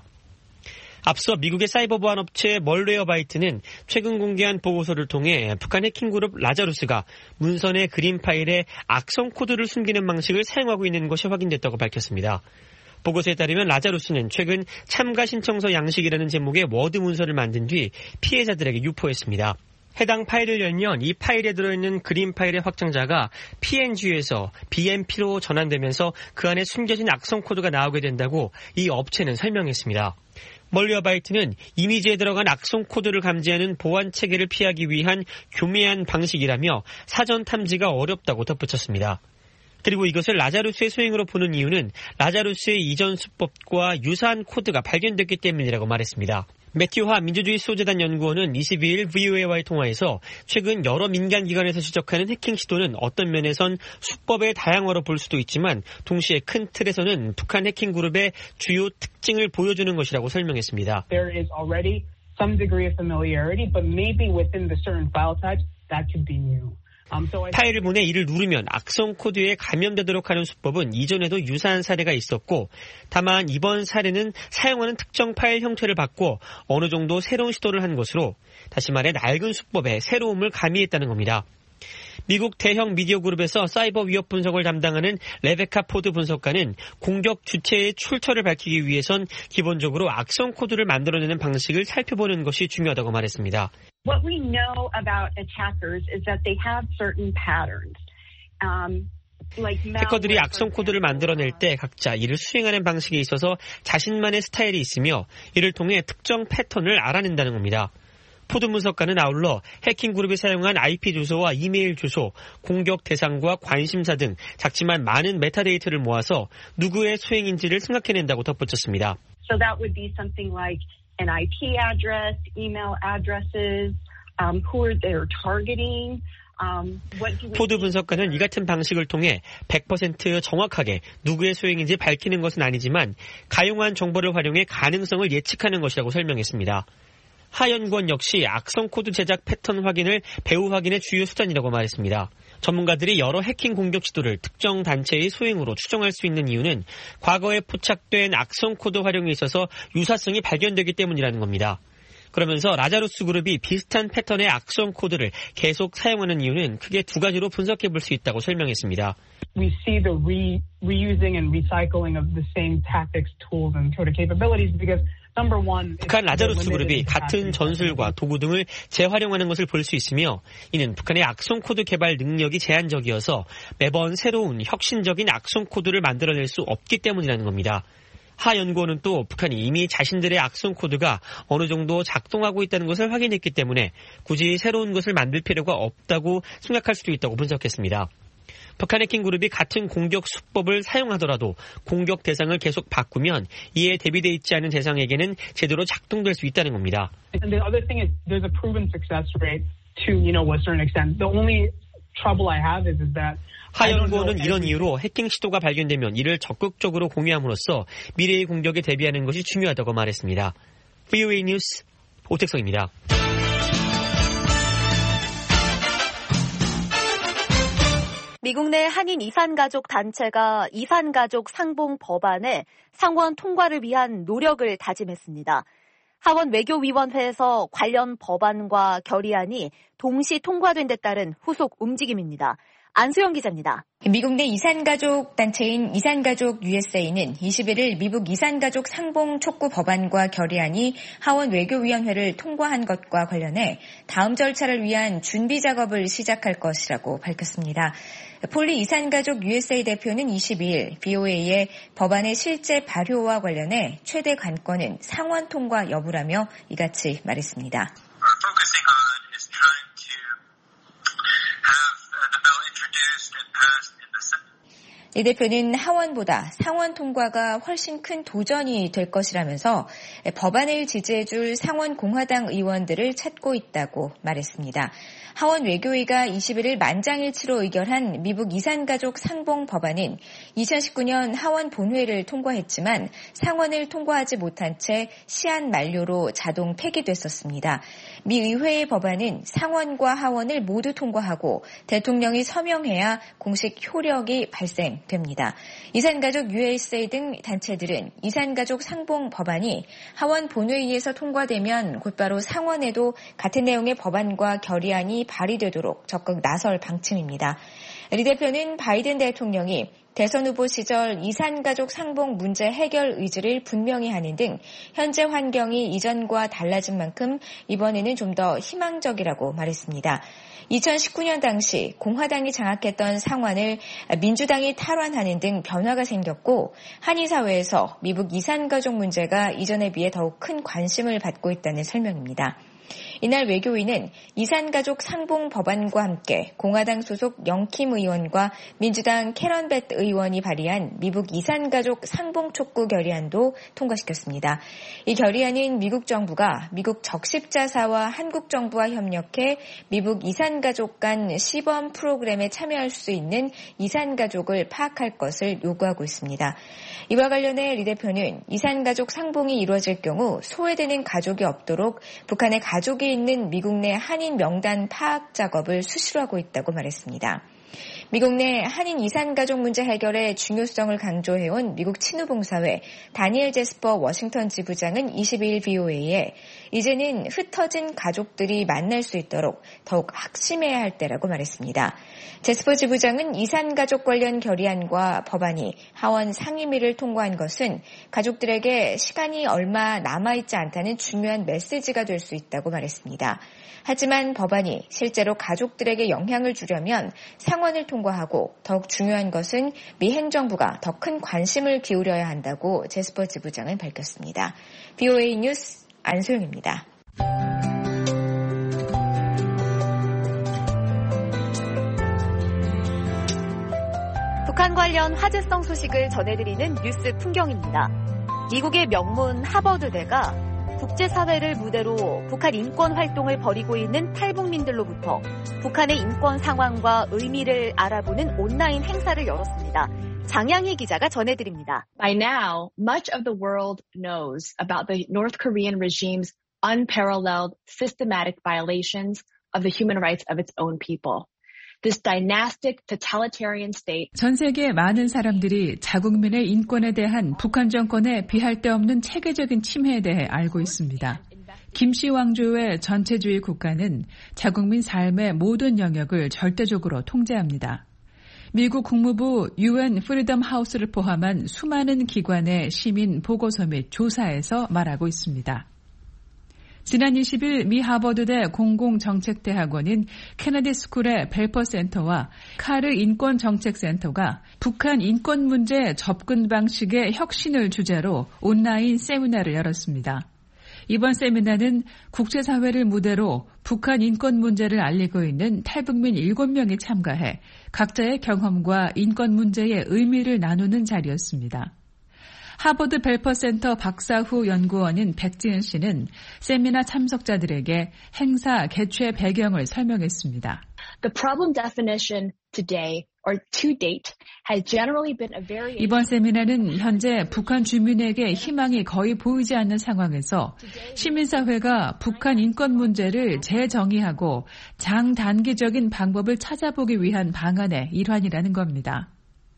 앞서 미국의 사이버 보안 업체 멀웨어바이트는 최근 공개한 보고서를 통해 북한 해킹 그룹 라자루스가 문서 내 그림 파일에 악성 코드를 숨기는 방식을 사용하고 있는 것이 확인됐다고 밝혔습니다. 보고서에 따르면 라자루스는 최근 참가 신청서 양식이라는 제목의 워드 문서를 만든 뒤 피해자들에게 유포했습니다. 해당 파일을 열면 이 파일에 들어있는 그림 파일의 확장자가 PNG에서 BMP로 전환되면서 그 안에 숨겨진 악성 코드가 나오게 된다고 이 업체는 설명했습니다. 멀웨어바이트는 이미지에 들어간 악성 코드를 감지하는 보안 체계를 피하기 위한 교묘한 방식이라며 사전 탐지가 어렵다고 덧붙였습니다. 그리고 이것을 라자루스의 소행으로 보는 이유는 라자루스의 이전 수법과 유사한 코드가 발견됐기 때문이라고 말했습니다. 매튜 하 민주주의 수호재단 연구원은 22일 VOA와의 통화에서 최근 여러 민간기관에서 지적하는 해킹 시도는 어떤 면에선 수법의 다양화로 볼 수도 있지만 동시에 큰 틀에서는 북한 해킹 그룹의 주요 특징을 보여주는 것이라고 설명했습니다. There is already some degree of familiarity, but maybe within the certain file types that could be new. 파일을 보내 이를 누르면 악성 코드에 감염되도록 하는 수법은 이전에도 유사한 사례가 있었고 다만 이번 사례는 사용하는 특정 파일 형태를 바꿔 어느 정도 새로운 시도를 한 것으로 다시 말해 낡은 수법에 새로움을 가미했다는 겁니다. 미국 대형 미디어 그룹에서 사이버 위협 분석을 담당하는 레베카 포드 분석가는 공격 주체의 출처를 밝히기 위해선 기본적으로 악성 코드를 만들어내는 방식을 살펴보는 것이 중요하다고 말했습니다. What we know about attackers is that they have certain patterns. 해커들이 악성 코드를 만들어낼 때 각자 이를 수행하는 방식에 있어서 자신만의 스타일이 있으며 이를 통해 특정 패턴을 알아낸다는 겁니다. 포드 분석가는 아울러 해킹 그룹이 사용한 IP 주소와 이메일 주소, 공격 대상과 관심사 등 작지만 많은 메타데이터를 모아서 누구의 소행인지를 생각해낸다고 덧붙였습니다. So that would be something like an IP address, email addresses, who they're targeting. 포드 분석가는 이 같은 방식을 통해 100% 정확하게 누구의 소행인지 밝히는 것은 아니지만 가용한 정보를 활용해 가능성을 예측하는 것이라고 설명했습니다. 하 연구원 역시 악성 코드 제작 패턴 확인을 배후 확인의 주요 수단이라고 말했습니다. 전문가들이 여러 해킹 공격 시도를 특정 단체의 소행으로 추정할 수 있는 이유는 과거에 포착된 악성 코드 활용에 있어서 유사성이 발견되기 때문이라는 겁니다. 그러면서 라자루스 그룹이 비슷한 패턴의 악성 코드를 계속 사용하는 이유는 크게 두 가지로 분석해 볼 수 있다고 설명했습니다. We see the reusing and recycling of the same tactics, tools, and sort of capabilities because 북한 라자루스 그룹이 같은 전술과 도구 등을 재활용하는 것을 볼 수 있으며 이는 북한의 악성 코드 개발 능력이 제한적이어서 매번 새로운 혁신적인 악성 코드를 만들어낼 수 없기 때문이라는 겁니다. 하 연구원은 또 북한이 이미 자신들의 악성 코드가 어느 정도 작동하고 있다는 것을 확인했기 때문에 굳이 새로운 것을 만들 필요가 없다고 생각할 수도 있다고 분석했습니다. 북한 해킹 그룹이 같은 공격 수법을 사용하더라도 공격 대상을 계속 바꾸면 이에 대비되어 있지 않은 대상에게는 제대로 작동될 수 있다는 겁니다. And the other thing is there's a proven success rate to, a certain extent. The only trouble I have is that 하 연구원은 이런 이유로 해킹 시도가 발견되면 이를 적극적으로 공유함으로써 미래의 공격에 대비하는 것이 중요하다고 말했습니다. VOA 뉴스 오택성입니다. 미국 내 한인 이산가족 단체가 이산가족 상봉 법안의 상원 통과를 위한 노력을 다짐했습니다. 하원 외교위원회에서 관련 법안과 결의안이 동시 통과된 데 따른 후속 움직임입니다. 안수영 기자입니다. 미국 내 이산가족 단체인 이산가족 USA는 21일 미국 이산가족 상봉 촉구 법안과 결의안이 하원 외교위원회를 통과한 것과 관련해 다음 절차를 위한 준비 작업을 시작할 것이라고 밝혔습니다. 폴리 이산가족 USA 대표는 22일 VOA에 법안의 실제 발효와 관련해 최대 관건은 상원 통과 여부라며 이같이 말했습니다. 이 대표는 하원보다 상원 통과가 훨씬 큰 도전이 될 것이라면서 법안을 지지해줄 상원 공화당 의원들을 찾고 있다고 말했습니다. 하원 외교위가 21일 만장일치로 의결한 미국 이산가족 상봉 법안은 2019년 하원 본회의를 통과했지만 상원을 통과하지 못한 채 시한 만료로 자동 폐기됐었습니다. 미 의회의 법안은 상원과 하원을 모두 통과하고 대통령이 서명해야 공식 효력이 발생됩니다. 이산가족 USA 등 단체들은 이산가족 상봉 법안이 하원 본회의에서 통과되면 곧바로 상원에도 같은 내용의 법안과 결의안이 발의되도록 적극 나설 방침입니다. 리 대표는 바이든 대통령이 대선 후보 시절 이산가족 상봉 문제 해결 의지를 분명히 하는 등 현재 환경이 이전과 달라진 만큼 이번에는 좀 더 희망적이라고 말했습니다. 2019년 당시 공화당이 장악했던 상원을 민주당이 탈환하는 등 변화가 생겼고 한인 사회에서 미국 이산가족 문제가 이전에 비해 더욱 큰 관심을 받고 있다는 설명입니다. 이날 외교위는 이산가족 상봉 법안과 함께 공화당 소속 영킴 의원과 민주당 캐런 벳 의원이 발의한 미국 이산가족 상봉 촉구 결의안도 통과시켰습니다. 이 결의안은 미국 정부가 미국 적십자사와 한국 정부와 협력해 미국 이산가족 간 시범 프로그램에 참여할 수 있는 이산가족을 파악할 것을 요구하고 있습니다. 이와 관련해 리 대표는 이산가족 상봉이 이루어질 경우 소외되는 가족이 없도록 북한의 가족이 있는 미국 내 한인 명단 파악 작업을 수시로 하고 있다고 말했습니다. 미국 내 한인 이산가족 문제 해결의 중요성을 강조해온 미국 친우봉사회 다니엘 제스퍼 워싱턴 지부장은 22일 VOA에 이제는 흩어진 가족들이 만날 수 있도록 더욱 확심해야 할 때라고 말했습니다. 제스퍼 지부장은 이산가족 관련 결의안과 법안이 하원 상임위를 통과한 것은 가족들에게 시간이 얼마 남아있지 않다는 중요한 메시지가 될 수 있다고 말했습니다. 하지만 법안이 실제로 가족들에게 영향을 주려면 상원을 통과하고 더욱 중요한 것은 미 행정부가 더 큰 관심을 기울여야 한다고 제스퍼 지부장은 밝혔습니다. VOA 뉴스 안소영입니다. 북한 관련 화제성 소식을 전해드리는 뉴스 풍경입니다. 미국의 명문 하버드대가 국제사회를 무대로 북한 인권 활동을 벌이고 있는 탈북민들로부터 북한의 인권 상황과 의미를 알아보는 온라인 행사를 열었습니다. 장양희 기자가 전해드립니다. By now, much of the world knows about the North Korean regime's unparalleled systematic violations of the human rights of its own people. This dynastic totalitarian state. 전 세계 많은 사람들이 자국민의 인권에 대한 북한 정권의 비할 데 없는 체계적인 침해에 대해 알고 있습니다. 김씨 왕조의 전체주의 국가는 자국민 삶의 모든 영역을 절대적으로 통제합니다. 미국 국무부 UN 프리덤 하우스를 포함한 수많은 기관의 시민 보고서 및 조사에서 말하고 있습니다. 지난 20일 미 하버드대 공공정책대학원인 케네디 스쿨의 벨퍼 센터와 카르 인권정책센터가 북한 인권 문제 접근 방식의 혁신을 주제로 온라인 세미나를 열었습니다. 이번 세미나는 국제사회를 무대로 북한 인권 문제를 알리고 있는 탈북민 7명이 참가해 각자의 경험과 인권 문제의 의미를 나누는 자리였습니다. 하버드 벨퍼 센터 박사후 연구원인 백지은 씨는 세미나 참석자들에게 행사 개최 배경을 설명했습니다. The problem definition today or to date has generally been a very 이번 세미나는 현재 북한 주민에게 희망이 거의 보이지 않는 상황에서 시민사회가 북한 인권 문제를 재정의하고 장단기적인 방법을 찾아보기 위한 방안의 일환이라는 겁니다.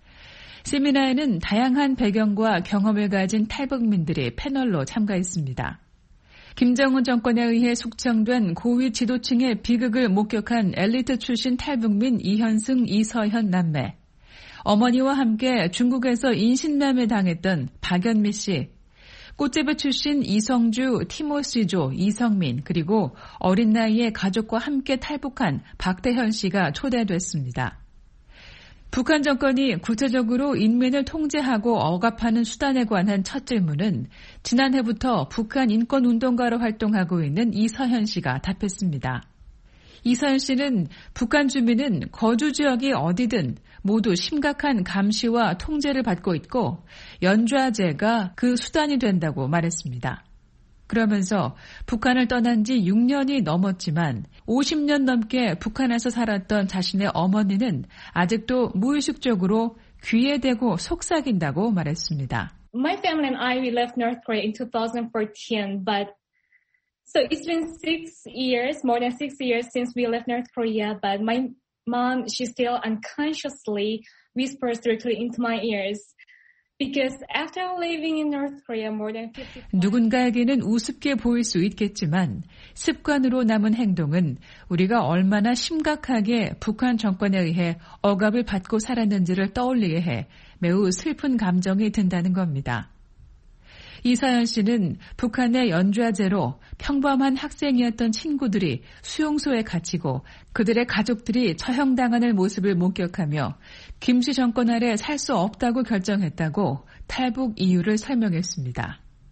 세미나에는 다양한 배경과 경험을 가진 탈북민들이 패널로 참가했습니다. 김정은 정권에 의해 숙청된 고위 지도층의 비극을 목격한 엘리트 출신 탈북민 이현승, 이서현 남매, 어머니와 함께 중국에서 인신매매 당했던 박연미 씨, 꽃재배 출신 이성주, 티모시조, 이성민, 그리고 어린 나이에 가족과 함께 탈북한 박대현 씨가 초대됐습니다. 북한 정권이 구체적으로 인민을 통제하고 억압하는 수단에 관한 첫 질문은 지난해부터 북한 인권운동가로 활동하고 있는 이서현 씨가 답했습니다. 이서현 씨는 북한 주민은 거주 지역이 어디든 모두 심각한 감시와 통제를 받고 있고 연좌제가 그 수단이 된다고 말했습니다. 그러면서 북한을 떠난 지 6년이 넘었지만 50년 넘게 북한에서 살았던 자신의 어머니는 아직도 무의식적으로 귀에 대고 속삭인다고 말했습니다. My family and I, we left North Korea in 2014, but so it's been 6 years, more than 6 years since we left North Korea, but my mom, she still unconsciously whispers directly into my ears. Because after living in North Korea more than 50... 누군가에게는 우습게 보일 수 있겠지만 습관으로 남은 행동은 우리가 얼마나 심각하게 북한 정권에 의해 억압을 받고 살았는지를 떠올리게 해 매우 슬픈 감정이 든다는 겁니다. 이서현 씨는 북한의 연좌제로 평범한 학생이었던 친구들이 수용소에 갇히고 그들의 가족들이 처형당하는 모습을 목격하며 김씨 정권 아래 살 수 없다고 결정했다고 탈북 이유를 설명했습니다.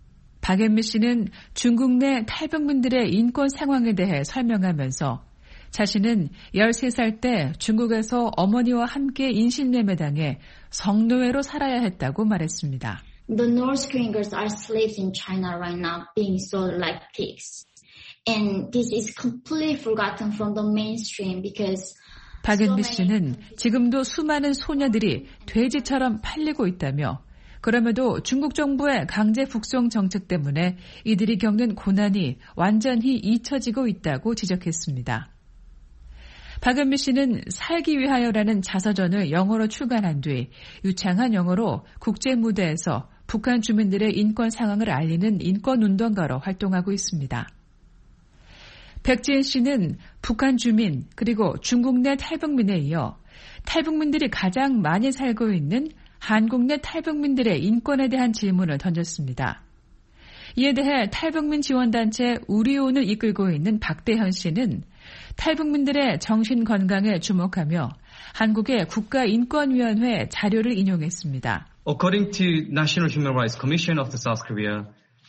박앤미 씨는 중국 내 탈북민들의 인권 상황에 대해 설명하면서 자신은 13살 때 중국에서 어머니와 함께 인신매매 당해 성노예로 살아야 했다고 말했습니다. The North Korean girls are slaves in China right now, being sold like pigs. And this is completely forgotten from the mainstream because 박앤미 씨는 지금도 수많은 소녀들이 돼지처럼 팔리고 있다며 그럼에도 중국 정부의 강제 북송 정책 때문에 이들이 겪는 고난이 완전히 잊혀지고 있다고 지적했습니다. 박앤미 씨는 살기 위하여라는 자서전을 영어로 출간한 뒤 유창한 영어로 국제 무대에서 북한 주민들의 인권 상황을 알리는 인권운동가로 활동하고 있습니다. 백지은 씨는 북한 주민 그리고 중국 내 탈북민에 이어 탈북민들이 가장 많이 살고 있는 한국 내 탈북민들의 인권에 대한 질문을 던졌습니다. 이에 대해 탈북민 지원단체 우리온을 이끌고 있는 박대현 씨는 탈북민들의 정신건강에 주목하며 한국의 국가인권위원회 자료를 인용했습니다. According to National Human Rights Commission of the South Korea,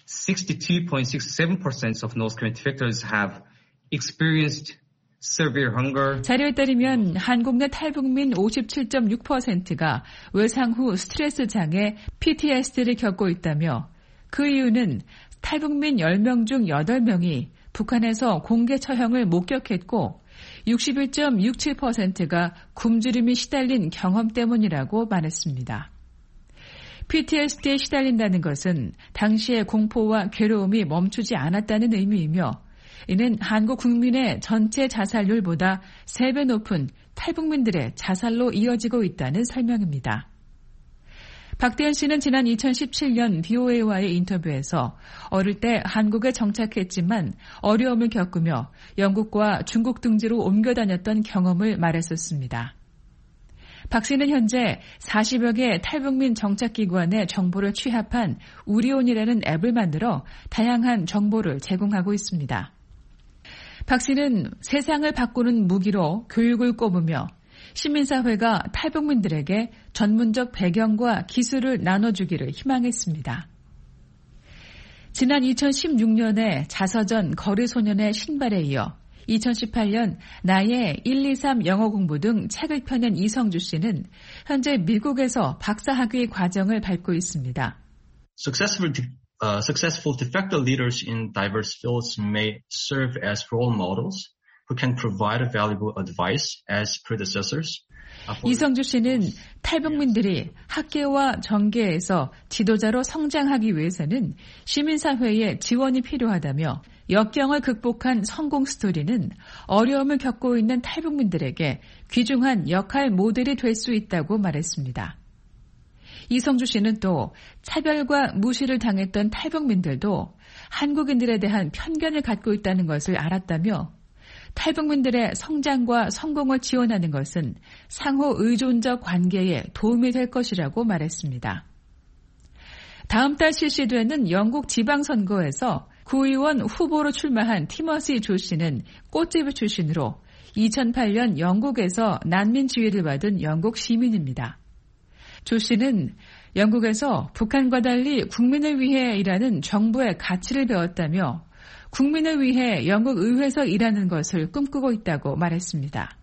62.67% of North Korean defectors have experienced severe hunger. 자료에 따르면 한국 내 탈북민 57.6%가 외상 후 스트레스 장애 PTSD를 겪고 있다며 그 이유는 탈북민 10명 중 8명이 북한에서 공개 처형을 목격했고 61.67%가 굶주림이 시달린 경험 때문이라고 말했습니다. PTSD에 시달린다는 것은 당시의 공포와 괴로움이 멈추지 않았다는 의미이며 이는 한국 국민의 전체 자살률보다 3배 높은 탈북민들의 자살로 이어지고 있다는 설명입니다. 박대현 씨는 지난 2017년 BOA와의 인터뷰에서 어릴 때 한국에 정착했지만 어려움을 겪으며 영국과 중국 등지로 옮겨 다녔던 경험을 말했었습니다. 박 씨는 현재 40여 개 탈북민 정착기관의 정보를 취합한 우리온이라는 앱을 만들어 다양한 정보를 제공하고 있습니다. 박 씨는 세상을 바꾸는 무기로 교육을 꼽으며 시민사회가 탈북민들에게 전문적 배경과 기술을 나눠주기를 희망했습니다. 지난 2016년에 자서전 거리소년의 신발에 이어 2018년 나의 123 영어 공부 등 책을 펴낸 이성주 씨는 현재 미국에서 박사학위 과정을 밟고 있습니다. Successful de facto leaders in diverse fields may serve as role models who can provide valuable advice as predecessors. 이성주 씨는 탈북민들이 학계와 정계에서 지도자로 성장하기 위해서는 시민사회의 지원이 필요하다며 역경을 극복한 성공 스토리는 어려움을 겪고 있는 탈북민들에게 귀중한 역할 모델이 될 수 있다고 말했습니다. 이성주 씨는 또 차별과 무시를 당했던 탈북민들도 한국인들에 대한 편견을 갖고 있다는 것을 알았다며 탈북민들의 성장과 성공을 지원하는 것은 상호 의존적 관계에 도움이 될 것이라고 말했습니다. 다음 달 실시되는 영국 지방선거에서 구의원 후보로 출마한 티머시 조 씨는 꽃집 출신으로 2008년 영국에서 난민 지위를 받은 영국 시민입니다. 조 씨는 영국에서 북한과 달리 국민을 위해 일하는 정부의 가치를 배웠다며 국민을 위해 영국 의회에서 일하는 것을 꿈꾸고 있다고 말했습니다.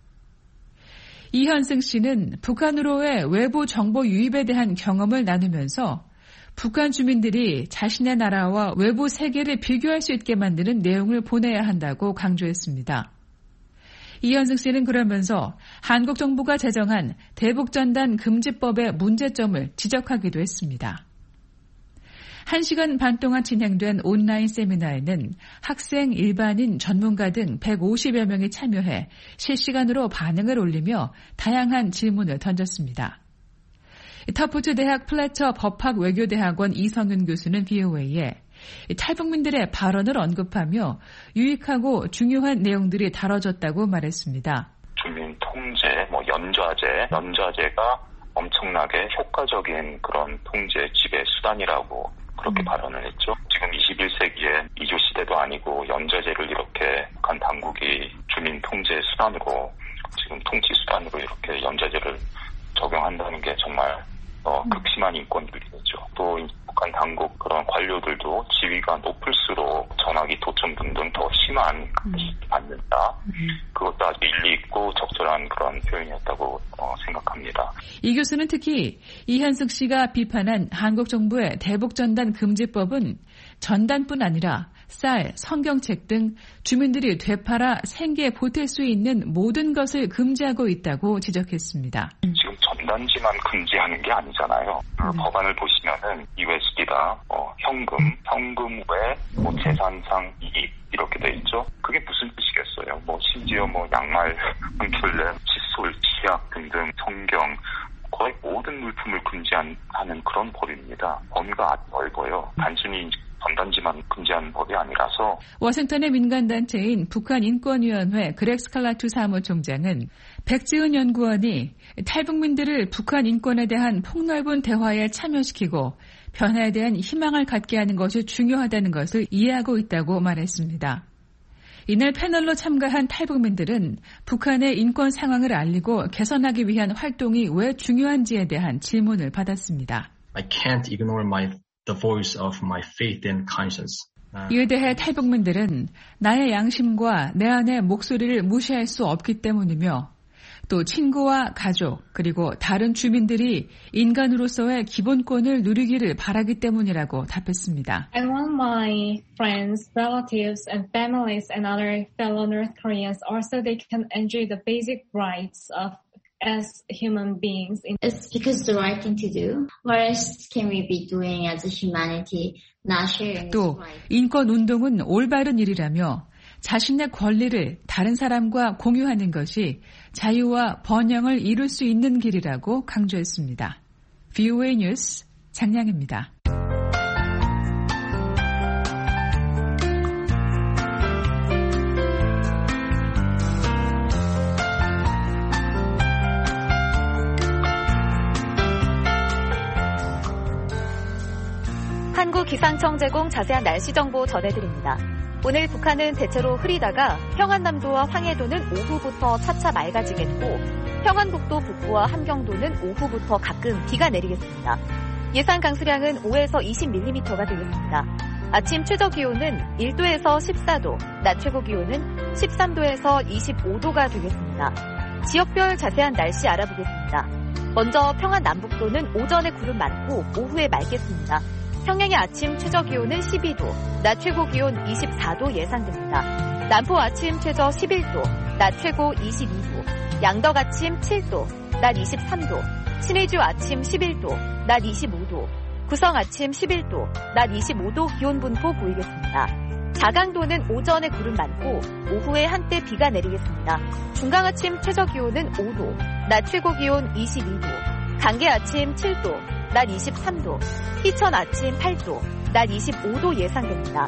이현승 씨는 북한으로의 외부 정보 유입에 대한 경험을 나누면서 북한 주민들이 자신의 나라와 외부 세계를 비교할 수 있게 만드는 내용을 보내야 한다고 강조했습니다. 이현승 씨는 그러면서 한국 정부가 제정한 대북전단 금지법의 문제점을 지적하기도 했습니다. 1시간 반 동안 진행된 온라인 세미나에는 학생, 일반인, 전문가 등 150여 명이 참여해 실시간으로 반응을 올리며 다양한 질문을 던졌습니다. 터프트 대학 플래처 법학외교대학원 이성윤 교수는 BOA에 탈북민들의 발언을 언급하며 유익하고 중요한 내용들이 다뤄졌다고 말했습니다. 주민 통제, 연좌제가 엄청나게 효과적인 그런 통제 지배 수단이라고 그렇게 발언을 했죠. 지금 21세기에 이조 시대도 아니고 연좌제를 이렇게 북한 당국이 주민 통제 수단으로 지금 통치 수단으로 이렇게 연좌제를 적용한다는 게 정말 극심한 인권 위배죠. 또 북한 당국 그런 그런 관료들도 지위가 높을수록 전화기 도청 등등 더 심한 것이 받는다. 그것도 아주 일리 있고 적절한 그런 표현이었다고 생각합니다. 이 교수는 특히 이현숙 씨가 비판한 한국 정부의 대북전단 금지법은 전단뿐 아니라 쌀, 성경책 등 주민들이 되팔아 생계에 보탤 수 있는 모든 것을 금지하고 있다고 지적했습니다. 지금 전단지만 금지하는 게 아니잖아요. 법안을 보시면은 USD다, 현금 외 재산상 이익 이렇게 돼 있죠. 그게 무슨 뜻이겠어요? 심지어 양말 한 켤레, 칫솔, 치약 등등, 성경 거의 모든 물품을 금지하는 그런 법입니다. 범위가 아주 넓어요. 단순히 전단지만 금지하는 법이 아니라서. 워싱턴의 민간단체인 북한인권위원회 그렉 스칼라투 사무총장은 백지은 연구원이 탈북민들을 북한 인권에 대한 폭넓은 대화에 참여시키고 변화에 대한 희망을 갖게 하는 것이 중요하다는 것을 이해하고 있다고 말했습니다. 이날 패널로 참가한 탈북민들은 북한의 인권 상황을 알리고 개선하기 위한 활동이 왜 중요한지에 대한 질문을 받았습니다. I can't ignore the voice of my faith and conscience. 이에 대해 탈북민들은 나의 양심과 내 안의 목소리를 무시할 수 없기 때문이며 또 친구와 가족 그리고 다른 주민들이 인간으로서의 기본권을 누리기를 바라기 때문이라고 답했습니다. I want my friends, relatives, and families and other fellow North Koreans also they can enjoy the basic rights of as human beings. It's because the right thing to do. What else can we be doing as a humanity? Not sharing. 또 인권 운동은 올바른 일이라며 자신의 권리를 다른 사람과 공유하는 것이 자유와 번영을 이룰 수 있는 길이라고 강조했습니다. VOA 뉴스 장량입니다. 한국기상청 제공 자세한 날씨 정보 전해드립니다. 오늘 북한은 대체로 흐리다가 평안남도와 황해도는 오후부터 차차 맑아지겠고 평안북도 북부와 함경도는 오후부터 가끔 비가 내리겠습니다. 예상 강수량은 5에서 20mm가 되겠습니다. 아침 최저 기온은 1도에서 14도, 낮 최고 기온은 13도에서 25도가 되겠습니다. 지역별 자세한 날씨 알아보겠습니다. 먼저 평안남북도는 오전에 구름 많고 오후에 맑겠습니다. 평양의 아침 최저 기온은 12도, 낮 최고 기온 24도 예상됩니다. 남포 아침 최저 11도, 낮 최고 22도, 양덕 아침 7도, 낮 23도, 신의주 아침 11도, 낮 25도, 구성 아침 11도, 낮 25도 기온 분포 보이겠습니다. 자강도는 오전에 구름 많고 오후에 한때 비가 내리겠습니다. 중강 아침 최저 기온은 5도, 낮 최고 기온 22도, 강계 아침 7도, 낮 23도, 희천 아침 8도, 낮 25도 예상됩니다.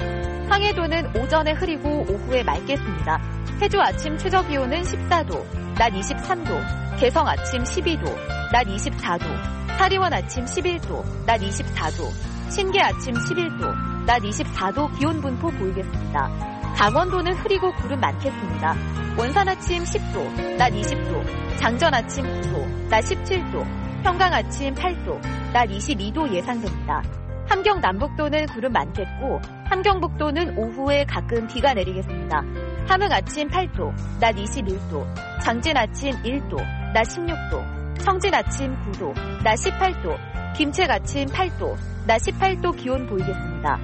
황해도는 오전에 흐리고 오후에 맑겠습니다. 해주 아침 최저 기온은 14도, 낮 23도, 개성 아침 12도, 낮 24도, 사리원 아침 11도, 낮 24도, 신계 아침 11도, 낮 24도 기온 분포 보이겠습니다. 강원도는 흐리고 구름 많겠습니다. 원산 아침 10도, 낮 20도, 장전 아침 9도, 낮 17도, 평강 아침 8도, 낮 22도 예상됩니다. 함경 남북도는 구름 많겠고 함경북도는 오후에 가끔 비가 내리겠습니다. 함흥 아침 8도, 낮 21도, 장진 아침 1도, 낮 16도, 청진 아침 9도, 낮 18도, 김책 아침 8도, 낮 18도 기온 보이겠습니다.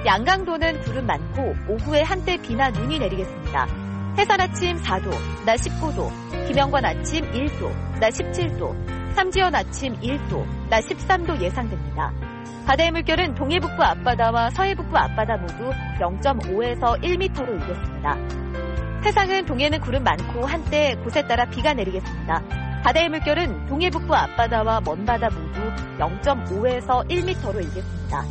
양강도는 구름 많고 오후에 한때 비나 눈이 내리겠습니다. 해산 아침 4도, 낮 19도, 김영관 아침 1도, 낮 17도, 삼지연 아침 1도, 낮 13도 예상됩니다. 바다의 물결은 동해북부 앞바다와 서해북부 앞바다 모두 0.5에서 1m로 일겠습니다. 해상은 동해는 구름 많고 한때 곳에 따라 비가 내리겠습니다. 바다의 물결은 동해북부 앞바다와 먼바다 모두 0.5에서 1m로 일겠습니다.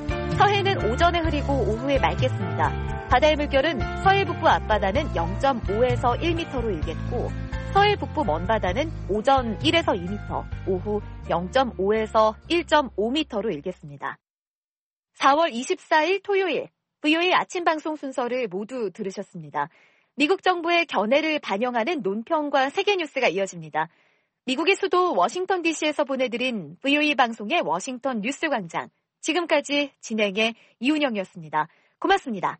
서해는 오전에 흐리고 오후에 맑겠습니다. 바다의 물결은 서해북부 앞바다는 0.5에서 1m로 일겠고 서해 북부 먼바다는 오전 1에서 2m, 오후 0.5에서 1.5m로 일겠습니다. 4월 24일 토요일, VOA 아침 방송 순서를 모두 들으셨습니다. 미국 정부의 견해를 반영하는 논평과 세계 뉴스가 이어집니다. 미국의 수도 워싱턴 DC에서 보내드린 VOA 방송의 워싱턴 뉴스 광장, 지금까지 진행의 이운영이었습니다. 고맙습니다.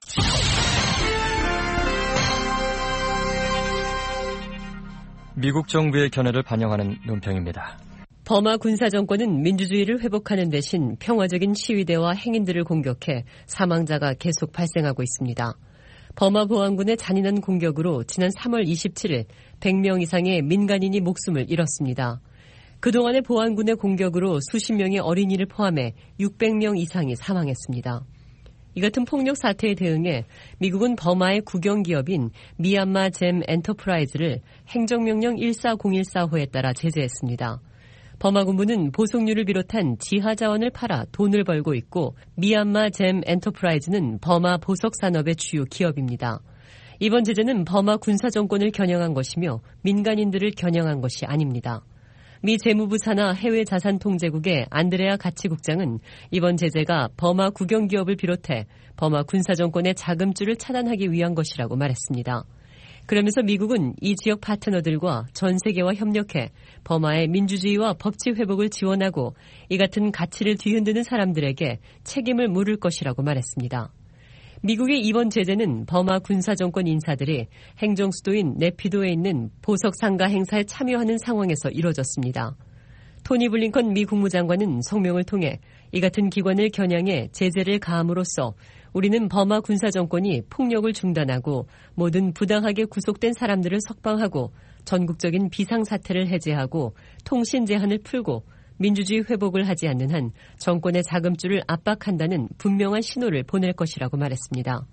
미국 정부의 견해를 반영하는 논평입니다. 버마 군사정권은 민주주의를 회복하는 대신 평화적인 시위대와 행인들을 공격해 사망자가 계속 발생하고 있습니다. 버마 보안군의 잔인한 공격으로 지난 3월 27일 100명 이상의 민간인이 목숨을 잃었습니다. 그동안의 보안군의 공격으로 수십 명의 어린이를 포함해 600명 이상이 사망했습니다. 이 같은 폭력 사태에 대응해 미국은 버마의 국영기업인 미얀마 잼 엔터프라이즈를 행정명령 14014호에 따라 제재했습니다. 버마 군부는 보석류를 비롯한 지하 자원을 팔아 돈을 벌고 있고 미얀마 잼 엔터프라이즈는 버마 보석 산업의 주요 기업입니다. 이번 제재는 버마 군사정권을 겨냥한 것이며 민간인들을 겨냥한 것이 아닙니다. 미 재무부 산하 해외자산통제국의 안드레아 가치국장은 이번 제재가 버마 국영기업을 비롯해 버마 군사정권의 자금줄을 차단하기 위한 것이라고 말했습니다. 그러면서 미국은 이 지역 파트너들과 전 세계와 협력해 버마의 민주주의와 법치 회복을 지원하고 이 같은 가치를 뒤흔드는 사람들에게 책임을 물을 것이라고 말했습니다. 미국의 이번 제재는 버마 군사정권 인사들이 행정수도인 네피도에 있는 보석 상가 행사에 참여하는 상황에서 이뤄졌습니다. 토니 블링컨 미 국무장관은 성명을 통해 이 같은 기관을 겨냥해 제재를 가함으로써 우리는 버마 군사정권이 폭력을 중단하고 모든 부당하게 구속된 사람들을 석방하고 전국적인 비상사태를 해제하고 통신 제한을 풀고 민주주의 회복을 하지 않는 한 정권의 자금줄을 압박한다는 분명한 신호를 보낼 것이라고 말했습니다.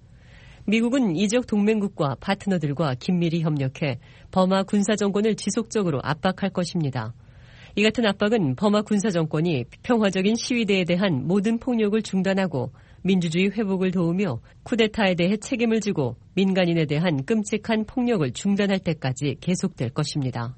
미국은 이 지역 동맹국과 파트너들과 긴밀히 협력해 버마 군사정권을 지속적으로 압박할 것입니다. 이 같은 압박은 버마 군사정권이 평화적인 시위대에 대한 모든 폭력을 중단하고 민주주의 회복을 도우며 쿠데타에 대해 책임을 지고 민간인에 대한 끔찍한 폭력을 중단할 때까지 계속될 것입니다.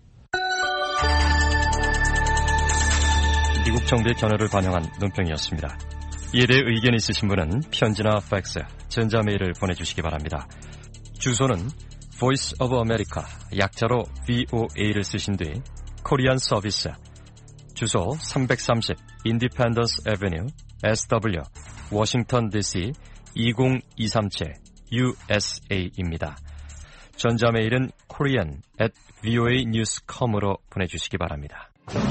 미국 정부의 견해를 반영한 논평이었습니다. 이에 대해 의견이 있으신 분은 편지나 팩스, 전자메일을 보내주시기 바랍니다. 주소는 Voice of America, 약자로 VOA를 쓰신 뒤 코리안 서비스, 주소 330 Independence Avenue, SW, 워싱턴 DC 20237 USA입니다. 전자메일은 korean@voanews.com으로 보내주시기 바랍니다.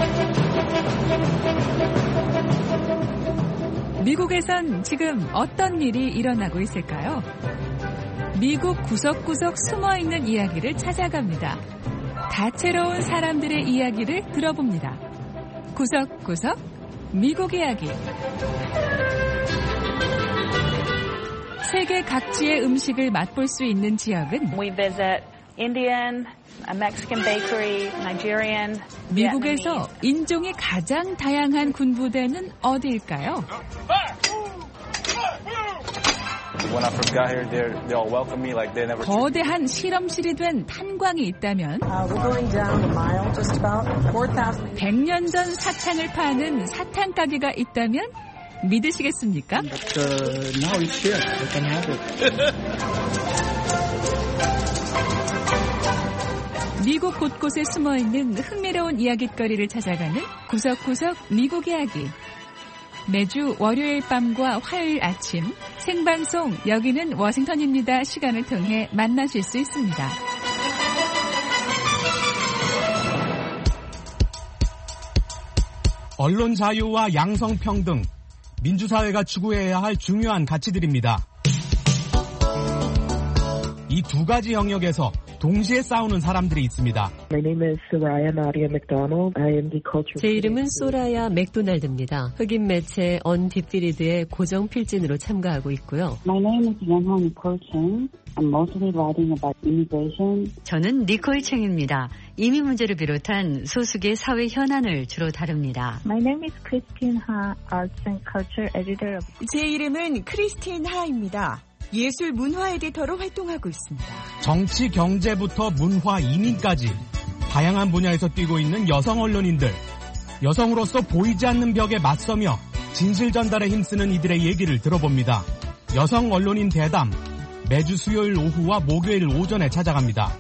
미국에선 지금 어떤 일이 일어나고 있을까요? 미국 구석구석 숨어있는 이야기를 찾아갑니다. 다채로운 사람들의 이야기를 들어봅니다. 구석구석 미국 이야기. 세계 각지의 음식을 맛볼 수 있는 지역은 We visit Indian, Mexican bakery, Nigerian, 미국에서 인종이 가장 다양한 군부대는 어디일까요? When I first got here, they all welcomed me like they never. 거대한 실험실이 된 탄광이 있다면 We're going down the mile just about 4,000. 100년 전 사탕을 파는 사탕 가게가 있다면 믿으시겠습니까? Now it's here. We can have it. 미국 곳곳에 숨어있는 흥미로운 이야깃거리를 찾아가는 구석구석 미국 이야기. 매주 월요일 밤과 화요일 아침 생방송 여기는 워싱턴입니다 시간을 통해 만나실 수 있습니다. 언론 자유와 양성평등, 민주사회가 추구해야 할 중요한 가치들입니다. 이 두 가지 영역에서 동시에 싸우는 사람들이 있습니다. 제 이름은 소라야 맥도날드입니다. 흑인 매체 언디피리드의 고정 필진으로 참가하고 있고요. 저는 니콜 챙입니다. 이민 문제를 비롯한 소수의 사회 현안을 주로 다룹니다. 제 이름은 크리스틴 하입니다. 예술 문화 에디터로 활동하고 있습니다. 정치, 경제부터 문화, 이민까지 다양한 분야에서 뛰고 있는 여성 언론인들. 여성으로서 보이지 않는 벽에 맞서며 진실 전달에 힘쓰는 이들의 얘기를 들어봅니다. 여성 언론인 대담, 매주 수요일 오후와 목요일 오전에 찾아갑니다.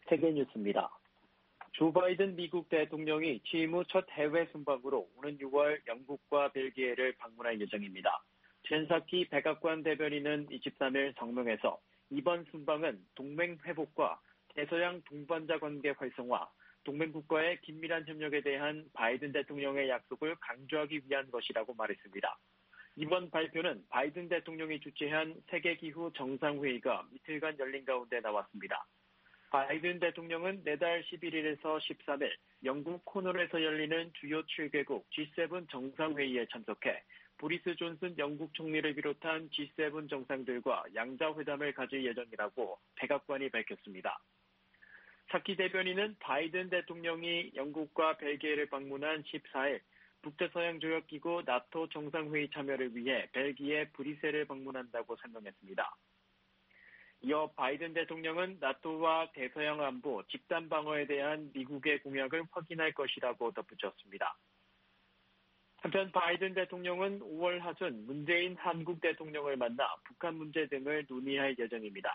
세계뉴스입니다. 조 바이든 미국 대통령이 취임 후 첫 해외 순방으로 오는 6월 영국과 벨기에를 방문할 예정입니다. 젠 사키 백악관 대변인은 23일 성명에서 이번 순방은 동맹 회복과 대서양 동반자 관계 활성화, 동맹국과의 긴밀한 협력에 대한 바이든 대통령의 약속을 강조하기 위한 것이라고 말했습니다. 이번 발표는 바이든 대통령이 주최한 세계기후 정상회의가 이틀간 열린 가운데 나왔습니다. 바이든 대통령은 내달 11일에서 13일 영국 코널에서 열리는 주요 7개국 G7 정상회의에 참석해 보리스 존슨 영국 총리를 비롯한 G7 정상들과 양자회담을 가질 예정이라고 백악관이 밝혔습니다. 사키 대변인은 바이든 대통령이 영국과 벨기에를 방문한 14일 북대서양조약기구 나토 정상회의 참여를 위해 벨기에 브뤼셀을 방문한다고 설명했습니다. 이어 바이든 대통령은 나토와 대서양 안보, 집단 방어에 대한 미국의 공약을 확인할 것이라고 덧붙였습니다. 한편 바이든 대통령은 5월 하순 문재인 한국 대통령을 만나 북한 문제 등을 논의할 예정입니다.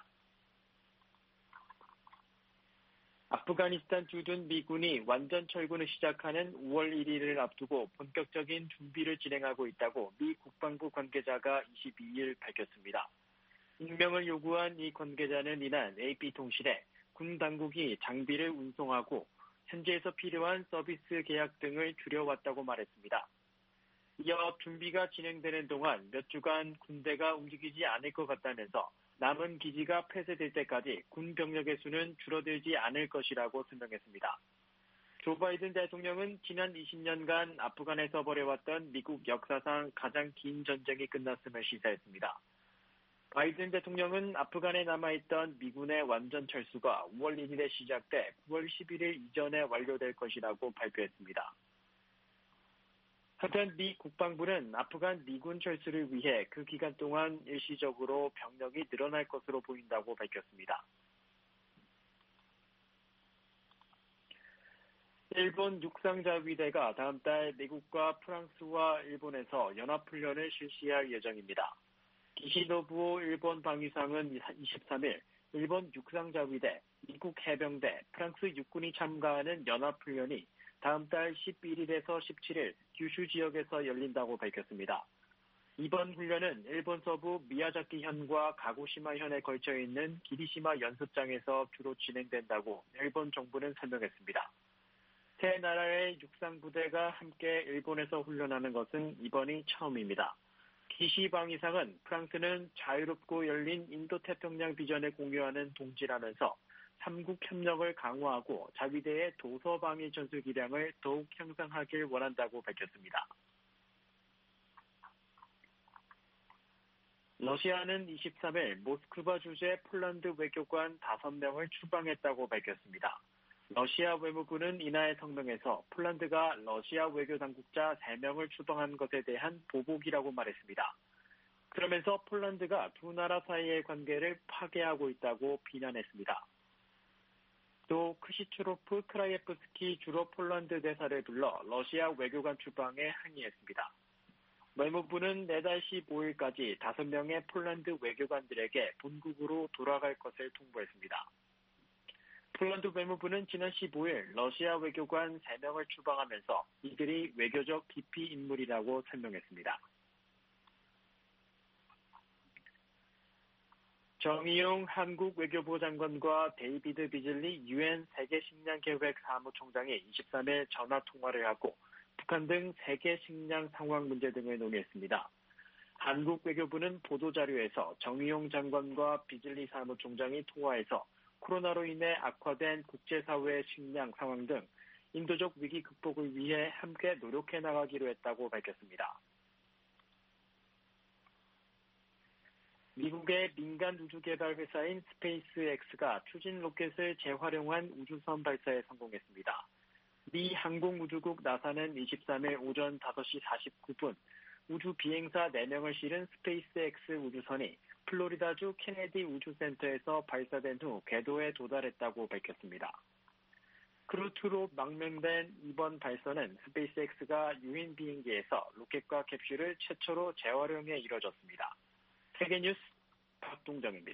아프가니스탄 주둔 미군이 완전 철군을 시작하는 5월 1일을 앞두고 본격적인 준비를 진행하고 있다고 미 국방부 관계자가 22일 밝혔습니다. 익명을 요구한 이 관계자는 이날 AP통신에 군 당국이 장비를 운송하고 현지에서 필요한 서비스 계약 등을 줄여왔다고 말했습니다. 이어 준비가 진행되는 동안 몇 주간 군대가 움직이지 않을 것 같다면서 남은 기지가 폐쇄될 때까지 군 병력의 수는 줄어들지 않을 것이라고 설명했습니다. 조 바이든 대통령은 지난 20년간 아프간에서 벌여왔던 미국 역사상 가장 긴 전쟁이 끝났음을 시사했습니다. 바이든 대통령은 아프간에 남아있던 미군의 완전 철수가 5월 1일에 시작돼 9월 11일 이전에 완료될 것이라고 발표했습니다. 한편 미 국방부는 아프간 미군 철수를 위해 그 기간 동안 일시적으로 병력이 늘어날 것으로 보인다고 밝혔습니다. 일본 육상자위대가 다음 달 미국과 프랑스와 일본에서 연합훈련을 실시할 예정입니다. 기시노부오 일본 방위상은 23일 일본 육상자위대, 미국 해병대, 프랑스 육군이 참가하는 연합훈련이 다음 달 11일에서 17일 규슈 지역에서 열린다고 밝혔습니다. 이번 훈련은 일본 서부 미야자키현과 가고시마현에 걸쳐 있는 기리시마 연습장에서 주로 진행된다고 일본 정부는 설명했습니다. 세 나라의 육상부대가 함께 일본에서 훈련하는 것은 이번이 처음입니다. 기시 방위상은 프랑스는 자유롭고 열린 인도태평양 비전을 공유하는 동지라면서 3국 협력을 강화하고 자위대의 도서방위 전술 기량을 더욱 향상하길 원한다고 밝혔습니다. 러시아는 23일 모스크바 주재 폴란드 외교관 5명을 추방했다고 밝혔습니다. 러시아 외무부는 이날 성명에서 폴란드가 러시아 외교 당국자 3명을 추방한 것에 대한 보복이라고 말했습니다. 그러면서 폴란드가 두 나라 사이의 관계를 파괴하고 있다고 비난했습니다. 또 크시츠로프 크라예프스키 주로 폴란드 대사를 불러 러시아 외교관 추방에 항의했습니다. 외무부는 내달 15일까지 5명의 폴란드 외교관들에게 본국으로 돌아갈 것을 통보했습니다. 폴란드 외무부는 지난 15일 러시아 외교관 3명을 추방하면서 이들이 외교적 기피 인물이라고 설명했습니다. 정의용 한국 외교부 장관과 데이비드 비즐리 유엔 세계식량계획 사무총장이 23일 전화 통화를 하고 북한 등 세계 식량 상황 문제 등을 논의했습니다. 한국 외교부는 보도자료에서 정의용 장관과 비즐리 사무총장이 통화해서 코로나로 인해 악화된 국제사회의 식량 상황 등 인도적 위기 극복을 위해 함께 노력해 나가기로 했다고 밝혔습니다. 미국의 민간 우주개발 회사인 스페이스X가 추진 로켓을 재활용한 우주선 발사에 성공했습니다. 미 항공우주국 나사는 23일 오전 5시 49분 우주 비행사 4명을 실은 스페이스X 우주선이 플로리다주 케네디 우주센터에서 발사된 후 궤도에 도달했다고 밝혔습니다. 크루2로 망명된 이번 발사는 스페이스X가 유인 비행기에서 로켓과 캡슐을 최초로 재활용해 이뤄졌습니다. 세계뉴스 박동정입니다.